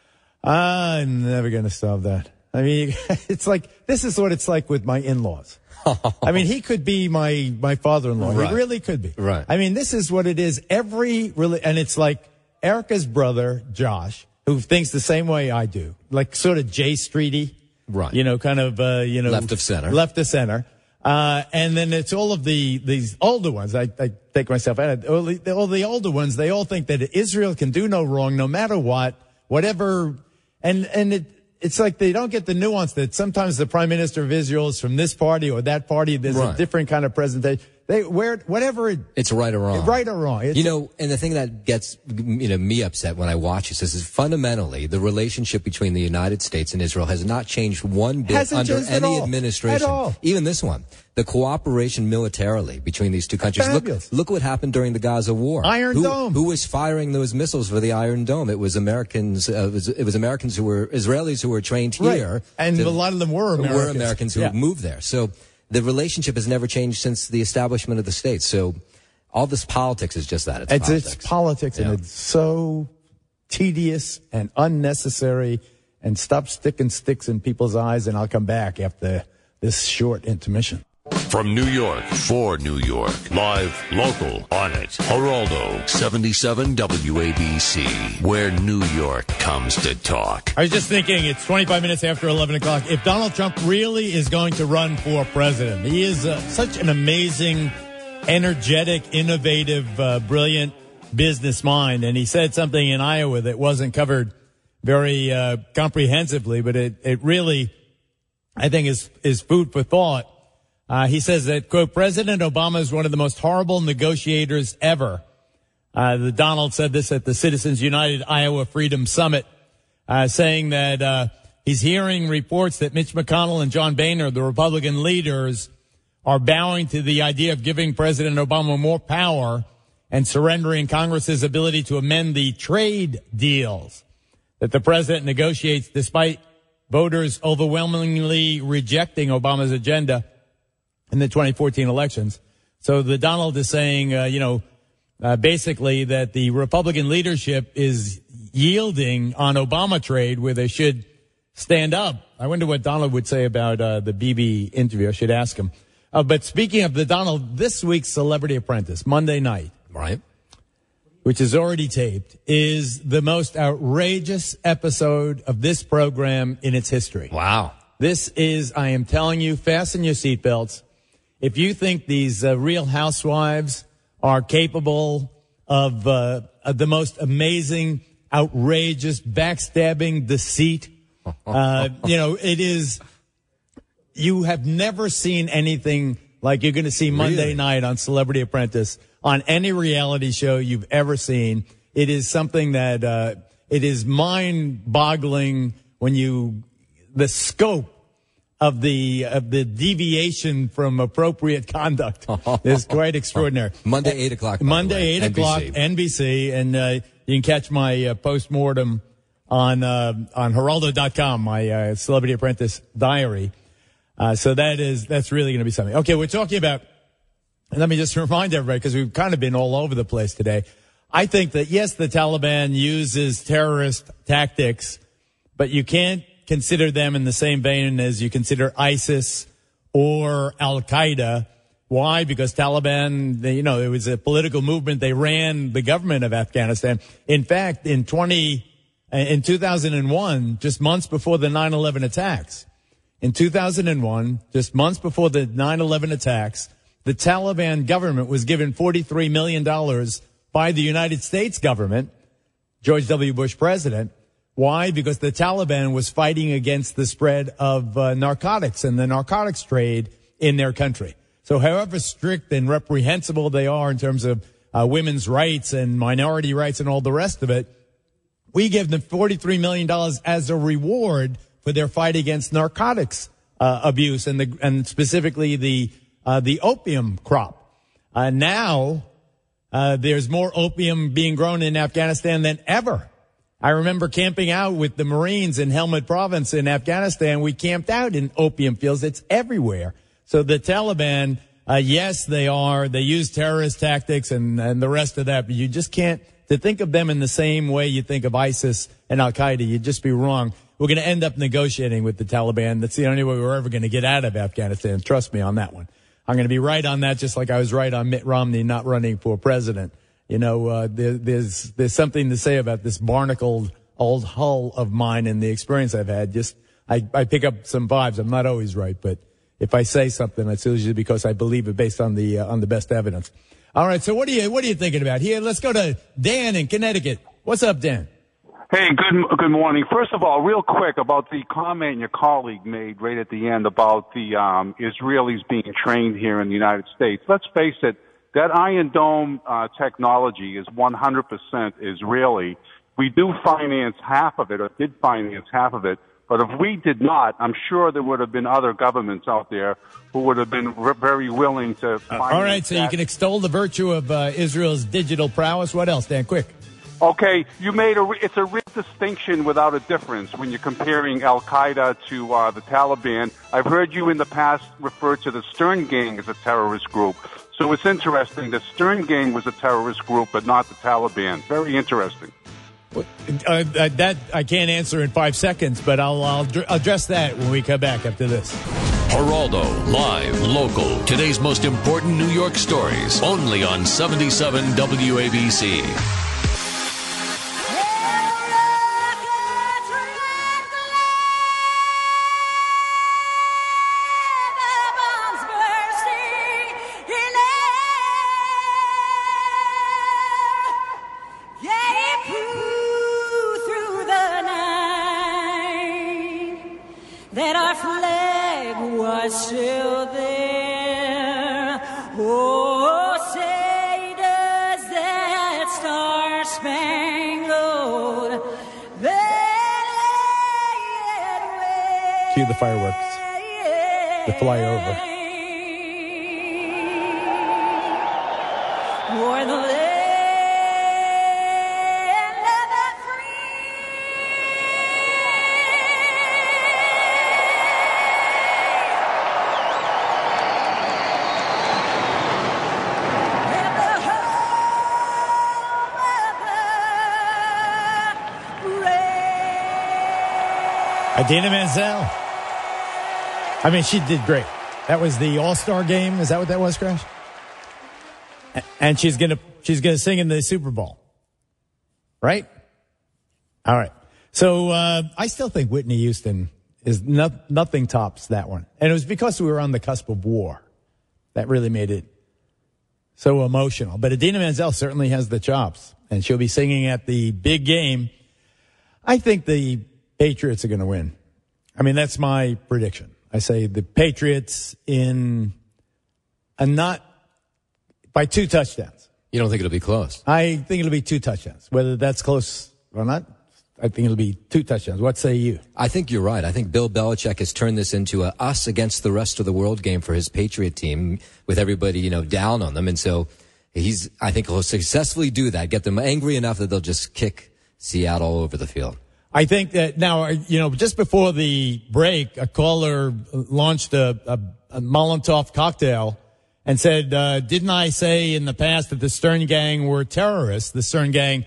I'm never going to solve that. I mean, it's like, this is what it's like with my in-laws. I mean, he could be my father-in-law. Right. He really could be. Right. I mean, this is what it is. And it's like Erica's brother, Josh, who thinks the same way I do. Like sort of J Streety. Right. Kind of, left of center. Left of center. And then it's all of these older ones. I take myself out of all the older ones. They all think that Israel can do no wrong, no matter what, whatever. And it's like they don't get the nuance that sometimes the prime minister of Israel is from this party or that party. There's a different kind of presentation. It's right or wrong. Right or wrong. And the thing that gets, me upset when I watch this is fundamentally the relationship between the United States and Israel has not changed one bit under any administration. At all. Even this one. The cooperation militarily between these two countries. Look what happened during the Gaza war. Iron Dome. Who was firing those missiles for the Iron Dome? It was Americans. It was Americans who were Israelis who were trained here. Right. And a lot of them were Americans. Who moved there. So the relationship has never changed since the establishment of the state. So all this politics is just that. It's politics, and it's so tedious and unnecessary. And stop sticking sticks in people's eyes, and I'll come back after this short intermission. From New York, for New York, live, local, on it. Geraldo, 77 WABC, where New York comes to talk. I was just thinking, it's 25 minutes after 11 o'clock. If Donald Trump really is going to run for president, he is such an amazing, energetic, innovative, brilliant business mind. And he said something in Iowa that wasn't covered very comprehensively, but it really, I think, is food for thought. He says that, quote, President Obama is one of the most horrible negotiators ever. Donald said this at the Citizens United Iowa Freedom Summit, saying that he's hearing reports that Mitch McConnell and John Boehner, the Republican leaders, are bowing to the idea of giving President Obama more power and surrendering Congress's ability to amend the trade deals that the president negotiates despite voters overwhelmingly rejecting Obama's agenda in the 2014 elections. So the Donald is saying, basically that the Republican leadership is yielding on Obama trade, where they should stand up. I wonder what Donald would say about the BB interview. I should ask him. But speaking of the Donald, this week's Celebrity Apprentice, Monday night, Right. which is already taped, is the most outrageous episode of this program in its history. Wow. This is, I am telling you, fasten your seatbelts. If you think these Real Housewives are capable of the most amazing, outrageous, backstabbing deceit, it is, you have never seen anything like you're going to see Monday night on Celebrity Apprentice on any reality show you've ever seen. It is something that, it is mind-boggling when the scope of the deviation from appropriate conduct is quite extraordinary. Monday, 8 o'clock. Monday, 8 NBC. o'clock, NBC. And you can catch my postmortem on Geraldo.com, my Celebrity Apprentice diary. So that's really going to be something. Okay, we're talking about, and let me just remind everybody, because we've kind of been all over the place today. I think that, yes, the Taliban uses terrorist tactics, but you can't consider them in the same vein as you consider ISIS or Al-Qaeda. Why? Because Taliban, it was a political movement. They ran the government of Afghanistan. In fact, in 2001, just months before the 9/11 attacks, in 2001, just months before the 9/11 attacks, the Taliban government was given $43 million by the United States government, George W. Bush president. Why? Because the Taliban was fighting against the spread of narcotics and the narcotics trade in their country. So however strict and reprehensible they are in terms of women's rights and minority rights and all the rest of it, we give them $43 million as a reward for their fight against narcotics abuse and specifically the opium crop. Now there's more opium being grown in Afghanistan than ever. I remember camping out with the Marines in Helmand Province in Afghanistan. We camped out in opium fields. It's everywhere. So the Taliban, yes, they use terrorist tactics and the rest of that, but you just can't, to think of them in the same way you think of ISIS and Al-Qaeda, you'd just be wrong. We're going to end up negotiating with the Taliban. That's the only way we're ever going to get out of Afghanistan. Trust me on that one. I'm going to be right on that, just like I was right on Mitt Romney not running for president. There's something to say about this barnacled old hull of mine and the experience I've had. I pick up some vibes. I'm not always right, but if I say something, it's usually because I believe it based on the best evidence. All right. So what are you thinking about here? Let's go to Dan in Connecticut. What's up, Dan? Hey, good morning. First of all, real quick about the comment your colleague made right at the end about the Israelis being trained here in the United States. Let's face it. That Iron Dome technology is 100% Israeli. We do finance half of it, or did finance half of it. But if we did not, I'm sure there would have been other governments out there who would have been very willing to finance all right, so you can extol the virtue of Israel's digital prowess. What else, Dan? Quick. Okay, it's a real distinction without a difference when you're comparing Al-Qaeda to the Taliban. I've heard you in the past refer to the Stern Gang as a terrorist group. So it's interesting. The Stern Gang was a terrorist group, but not the Taliban. Very interesting. That I can't answer in 5 seconds, but I'll address that when we come back after this. Geraldo, live, local. Today's most important New York stories. Only on 77 WABC. Still there. Oh, say does that star-spangled banner Cue the fireworks. The flyover. o'er the land of the I Idina Menzel. I mean, she did great. That was the All-Star game. Is that what that was, Crash? And she's gonna sing in the Super Bowl, right? All right. So I still think Whitney Houston is nothing tops that one, and it was because we were on the cusp of war that really made it so emotional. But Idina Menzel certainly has the chops, and she'll be singing at the big game. I think the Patriots are going to win. I mean, that's my prediction. I say the Patriots in not by 2 touchdowns. You don't think it'll be close? I think it'll be 2 touchdowns. Whether that's close or not, I think it'll be 2 touchdowns. What say you? I think you're right. I think Bill Belichick has turned this into a us against the rest of the world game for his Patriot team, with everybody, down on them. And so I think he'll successfully do that, get them angry enough that they'll just kick Seattle all over the field. I think that now, just before the break, a caller launched a Molotov cocktail and said, didn't I say in the past that the Stern Gang were terrorists? The Stern Gang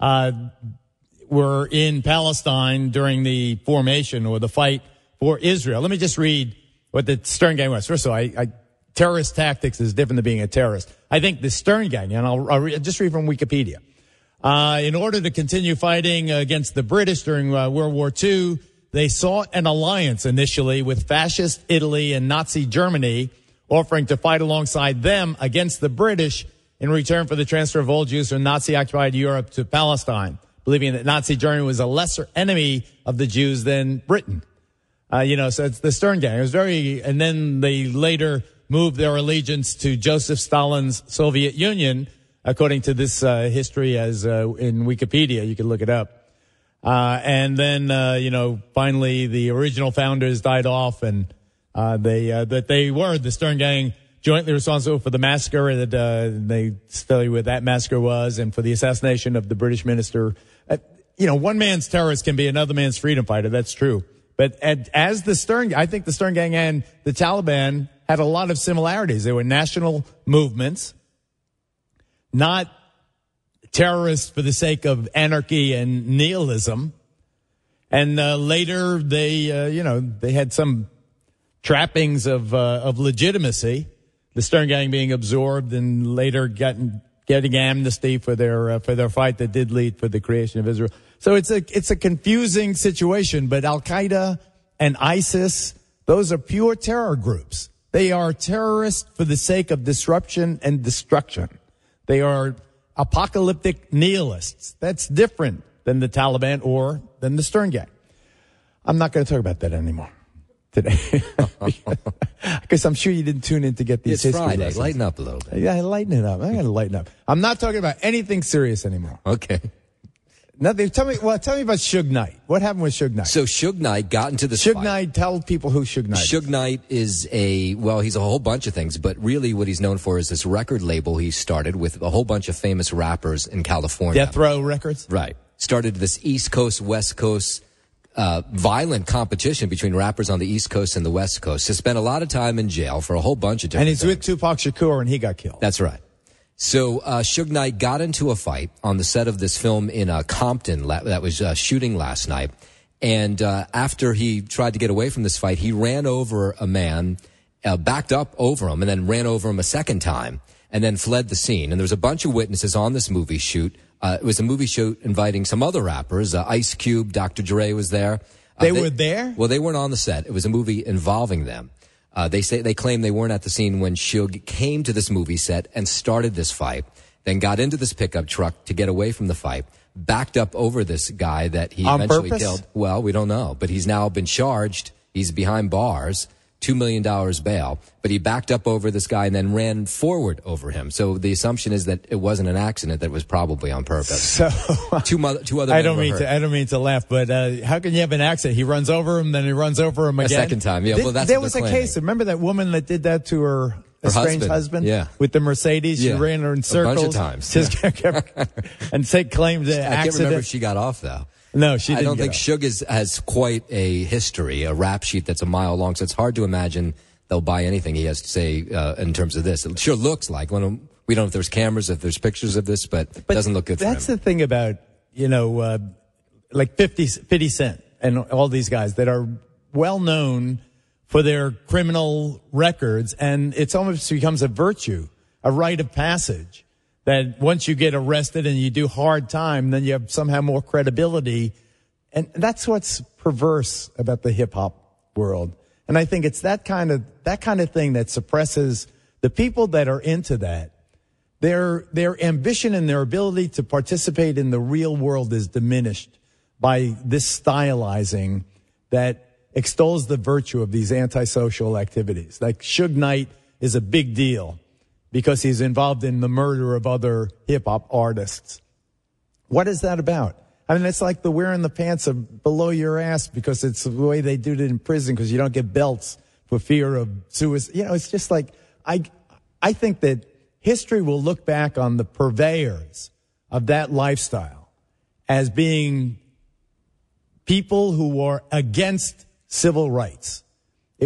were in Palestine during the formation or the fight for Israel. Let me just read what the Stern Gang was. First of all, terrorist tactics is different than being a terrorist. I think the Stern Gang, and I'll just read from Wikipedia. In order to continue fighting against the British during World War II, they sought an alliance initially with fascist Italy and Nazi Germany, offering to fight alongside them against the British in return for the transfer of all Jews from Nazi-occupied Europe to Palestine, believing that Nazi Germany was a lesser enemy of the Jews than Britain. So it's the Stern Gang. It was and then they later moved their allegiance to Joseph Stalin's Soviet Union, according to this history as in Wikipedia. You can look it up. And then, finally the original founders died off, and they were the Stern Gang jointly responsible for the massacre that they study what that massacre was, and for the assassination of the British minister. One man's terrorist can be another man's freedom fighter. That's true. But I think the Stern Gang and the Taliban had a lot of similarities. They were national movements, not terrorists for the sake of anarchy and nihilism. And later they had some trappings of legitimacy. The Stern Gang being absorbed and later getting amnesty for their fight that did lead for the creation of Israel. So it's a confusing situation. But Al Qaeda and ISIS, those are pure terror groups. They are terrorists for the sake of disruption and destruction. They are apocalyptic nihilists. That's different than the Taliban or than the Stern Gang. I'm not going to talk about that anymore today. Because I'm sure you didn't tune in to get these history Friday. lessons. Lighten up a little bit. Yeah, lighten it up. I got to lighten up. I'm not talking about anything serious anymore. Okay. Nothing. Tell me about Suge Knight. What happened with Suge Knight? So Suge Knight got into this Suge fight. Knight, tell people who Suge Knight is. Suge Knight is he's a whole bunch of things, but really what he's known for is this record label he started with a whole bunch of famous rappers in California. Death Row Records? Right. Started this East Coast, West Coast, violent competition between rappers on the East Coast and the West Coast. He spent a lot of time in jail for a whole bunch of different And he's with Tupac Shakur, and he got killed. That's right. So Suge Knight got into a fight on the set of this film in Compton that was shooting last night. And after he tried to get away from this fight, he ran over a man, backed up over him, and then ran over him a second time, and then fled the scene. And there was a bunch of witnesses on this movie shoot. It was a movie shoot inviting some other rappers. Ice Cube, Dr. Dre was there. They were there? Well, they weren't on the set. It was a movie involving them. They claim they weren't at the scene when Suge came to this movie set and started this fight, then got into this pickup truck to get away from the fight, backed up over this guy that he eventually killed. Well, we don't know, but he's now been charged. He's behind bars, $2 million bail, but he backed up over this guy and then ran forward over him. So the assumption is that it wasn't an accident, that it was probably on purpose. So two other I men don't were mean hurt. to. I don't mean to laugh, but how can you have an accident? He runs over him, then he runs over him again. A second time, yeah. Well, that's there what was they're a claiming. case. Remember that woman that did that to her estranged husband? Yeah. With the Mercedes, Yeah. she ran her in A circles. bunch of times. Just and claimed the I accident. can't remember if she got off, though. No, she didn't. I don't think get off. Suge has quite a history, a rap sheet that's a mile long, so it's hard to imagine they'll buy anything he has to say in terms of this. It sure looks like we don't know if there's cameras, if there's pictures of this, but it doesn't look good for him. That's the thing about, like 50 Cent. and all these guys that are well known for their criminal records, and it's almost becomes a virtue, a rite of passage, that once you get arrested and you do hard time, then you have somehow more credibility. And that's what's perverse about the hip hop world. And I think it's that kind of thing that suppresses the people that are into that. Their ambition and their ability to participate in the real world is diminished by this stylizing that extols the virtue of these antisocial activities. Like Suge Knight is a big deal because he's involved in the murder of other hip-hop artists. What is that about? I mean, it's like the wearing the pants below your ass because it's the way they do it in prison because you don't get belts for fear of suicide. You know, it's just like, I think that history will look back on the purveyors of that lifestyle as being people who are against civil rights. They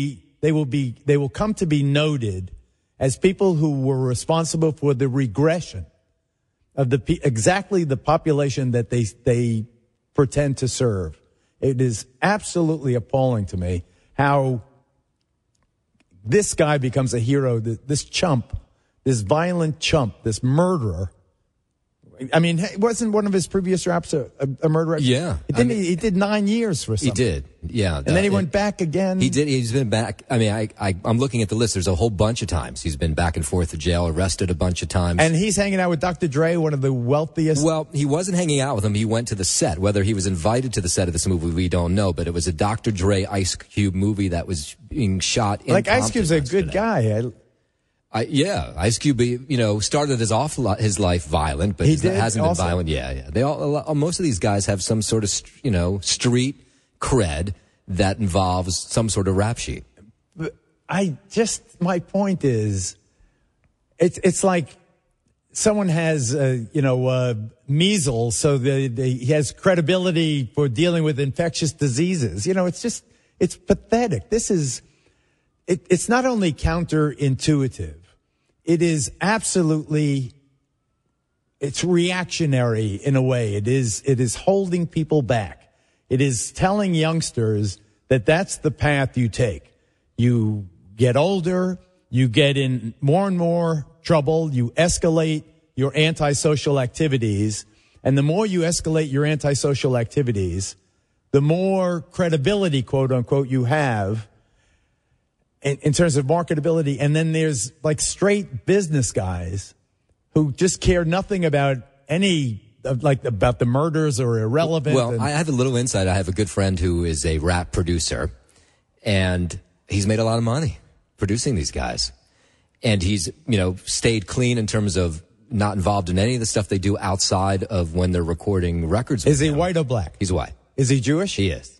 will come to be noted as people who were responsible for the regression of exactly the population that they pretend to serve. It is absolutely appalling to me how this guy becomes a hero, this chump, this violent chump, this murderer. I mean, wasn't one of his previous raps a murderer? Yeah. He did 9 years for something. He did, yeah. And then he went back again. He did. He's been back. I mean, I'm looking at the list. There's a whole bunch of times. He's been back and forth to jail, arrested a bunch of times. And he's hanging out with Dr. Dre, one of the wealthiest. Well, he wasn't hanging out with him. He went to the set. Whether he was invited to the set of this movie, we don't know. But it was a Dr. Dre Ice Cube movie that was being shot in Like Compton Ice Cube's a good guy. Yeah, Ice Cube, started his life violent, but he hasn't been violent. Yeah. They most of these guys have some sort of, street cred that involves some sort of rap sheet. My point is, it's like someone has, measles, so he has credibility for dealing with infectious diseases. It's pathetic. It's not only counterintuitive. It is it's reactionary in a way. It is holding people back. It is telling youngsters that that's the path you take. You get older, you get in more and more trouble, you escalate your antisocial activities, and the more you escalate your antisocial activities, the more credibility, quote unquote, you have in terms of marketability. And then there's like straight business guys who just care nothing about about the murders or irrelevant. Well, I have a little insight. I have a good friend who is a rap producer, and he's made a lot of money producing these guys. And he's, stayed clean in terms of not involved in any of the stuff they do outside of when they're recording records. Is he white or black? He's white. Is he Jewish? He is.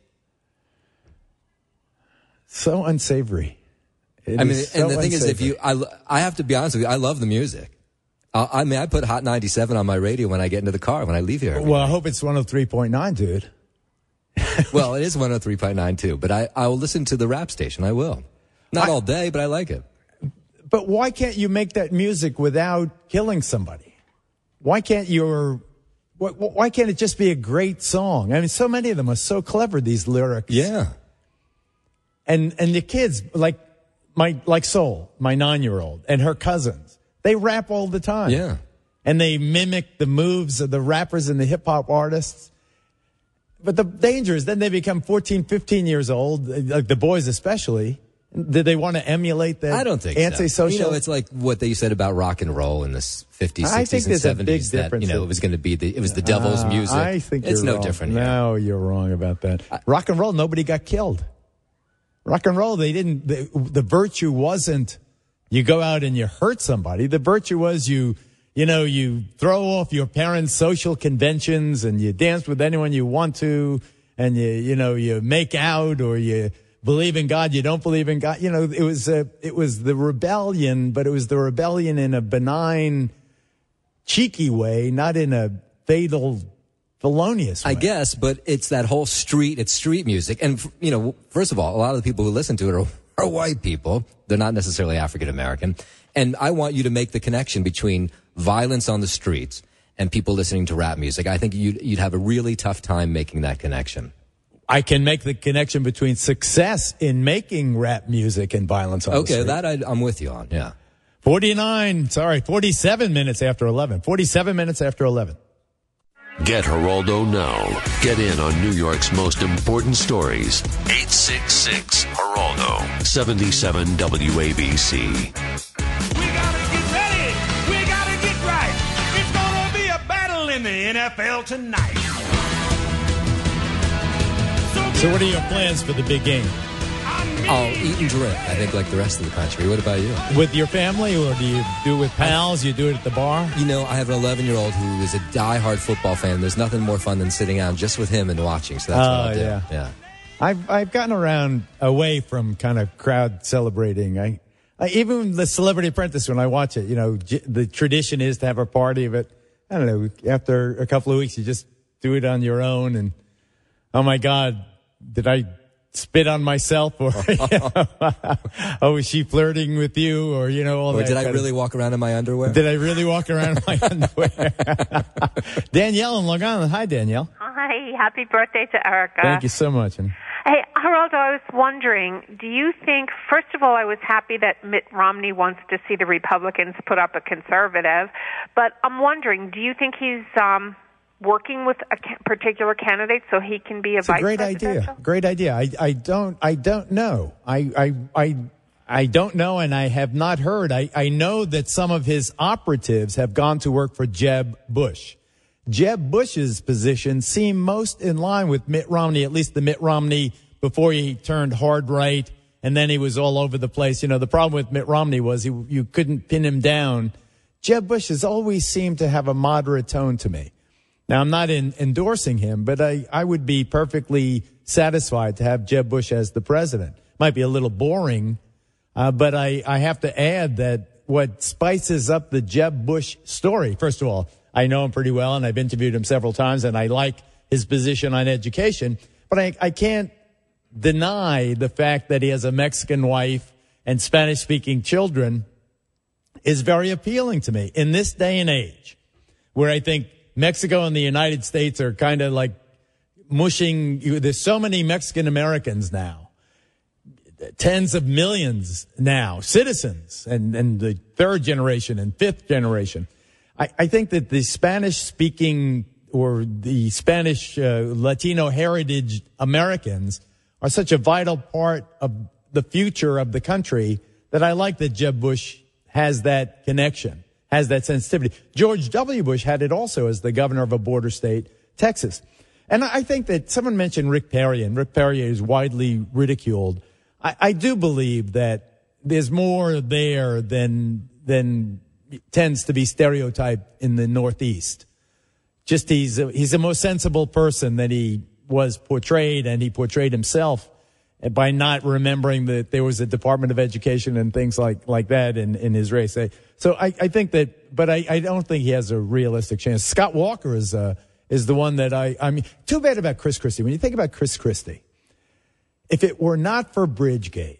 So unsavory. And the thing is, I have to be honest with you, I love the music. I put Hot 97 on my radio when I get into the car, when I leave here. Well, I hope it's 103.9, dude. Well, it is 103.9 too, but I will listen to the rap station. I will. Not all day, but I like it. But why can't you make that music without killing somebody? Why can't it just be a great song? I mean, so many of them are so clever, these lyrics. Yeah. And the kids, like Soul, my 9-year-old, and her cousins, they rap all the time. Yeah. And they mimic the moves of the rappers and the hip-hop artists. But the danger is then they become 14, 15 years old, like the boys especially. Do they want to emulate that? I don't think antisocial? So. It's like what they said about rock and roll in the 50s, 60s, I think and 70s. A big difference. It was going to be it was the devil's music. I think it's you're no wrong. different. No, you're wrong about that. Rock and roll, nobody got killed. Rock and roll, the virtue wasn't you go out and you hurt somebody. The virtue was you throw off your parents' social conventions and you dance with anyone you want to, and you make out, or you believe in God, you don't believe in God. It was the rebellion, but it was the rebellion in a benign, cheeky way, not in a fatal, felonious way. I guess, but it's that whole it's street music. And, first of all, a lot of the people who listen to it are white people. They're not necessarily African American. And I want you to make the connection between violence on the streets and people listening to rap music. I think you'd have a really tough time making that connection. I can make the connection between success in making rap music and violence on the street. Okay, I'm with you on, yeah. 47 minutes after 11. 47 minutes after 11. Get Geraldo now. Get in on New York's most important stories. 866-Geraldo. 77 WABC. We gotta get ready. We gotta get right. It's gonna be a battle in the NFL tonight. So what are your plans for the big game? I'll eat and drink, I think, like the rest of the country. What about you? With your family, or do you do it with pals? You do it at the bar? You know, I have an 11-year-old who is a diehard football fan. There's nothing more fun than sitting down just with him and watching, so that's what I'll do. Yeah. I've gotten around away from kind of crowd celebrating. I even the Celebrity Apprentice, when I watch it, you know, the tradition is to have a party, but I don't know, after a couple of weeks, you just do it on your own, and oh my God, did I spit on myself, or was she flirting with you, or all or that? Did I really walk around in my underwear? Did I really walk around in my underwear? Danielle in Long Island. Hi, Danielle. Hi, happy birthday to Erica. Thank you so much. Hey, Geraldo, I was wondering, do you think, first of all, I was happy that Mitt Romney wants to see the Republicans put up a conservative, but I'm wondering, do you think he's working with a particular candidate so he can be a vice presidential? Great idea. I don't know. I don't know, and I have not heard. I know that some of his operatives have gone to work for Jeb Bush. Jeb Bush's position seemed most in line with Mitt Romney, at least the Mitt Romney before he turned hard right, and then he was all over the place. The problem with Mitt Romney was you couldn't pin him down. Jeb Bush has always seemed to have a moderate tone to me. Now, I'm not endorsing him, but I would be perfectly satisfied to have Jeb Bush as the president. Might be a little boring, but I have to add that what spices up the Jeb Bush story, first of all, I know him pretty well, and I've interviewed him several times, and I like his position on education, but I can't deny the fact that he has a Mexican wife and Spanish-speaking children is very appealing to me in this day and age, where I think Mexico and the United States are kind of like mushing. There's so many Mexican Americans now, tens of millions now, citizens, and the third generation and fifth generation. I think that the Spanish-speaking or the Spanish Latino heritage Americans are such a vital part of the future of the country that I like that Jeb Bush has that connection, has that sensitivity. George W. Bush had it also as the governor of a border state, Texas. And I think that someone mentioned Rick Perry, and Rick Perry is widely ridiculed. I do believe that there's more there than tends to be stereotyped in the Northeast. Just he's a more sensible person than he was portrayed, and he portrayed himself by not remembering that there was a Department of Education and things like that in his race. So I think that, but I don't think he has a realistic chance. Scott Walker is the one that I mean, too bad about Chris Christie. When you think about Chris Christie, if it were not for Bridgegate,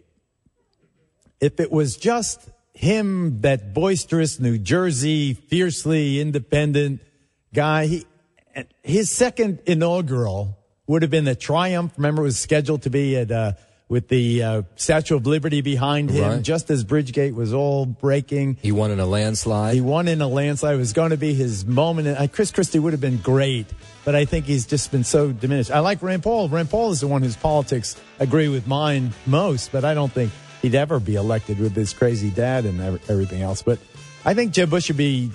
if it was just him, that boisterous New Jersey, fiercely independent guy, his second inaugural would have been the Triumph. Remember, it was scheduled to be at with the Statue of Liberty behind him, right, just as Bridgegate was all breaking. He won in a landslide. It was going to be his moment. And Chris Christie would have been great, but I think he's just been so diminished. I like Rand Paul. Rand Paul is the one whose politics agree with mine most, but I don't think he'd ever be elected with his crazy dad and everything else. But I think Jeb Bush should be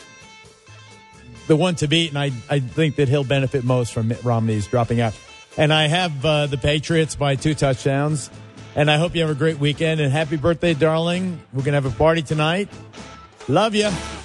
the one to beat, and I think that he'll benefit most from Mitt Romney's dropping out. And I have the Patriots by 2 touchdowns. And I hope you have a great weekend. And happy birthday, darling. We're going to have a party tonight. Love you.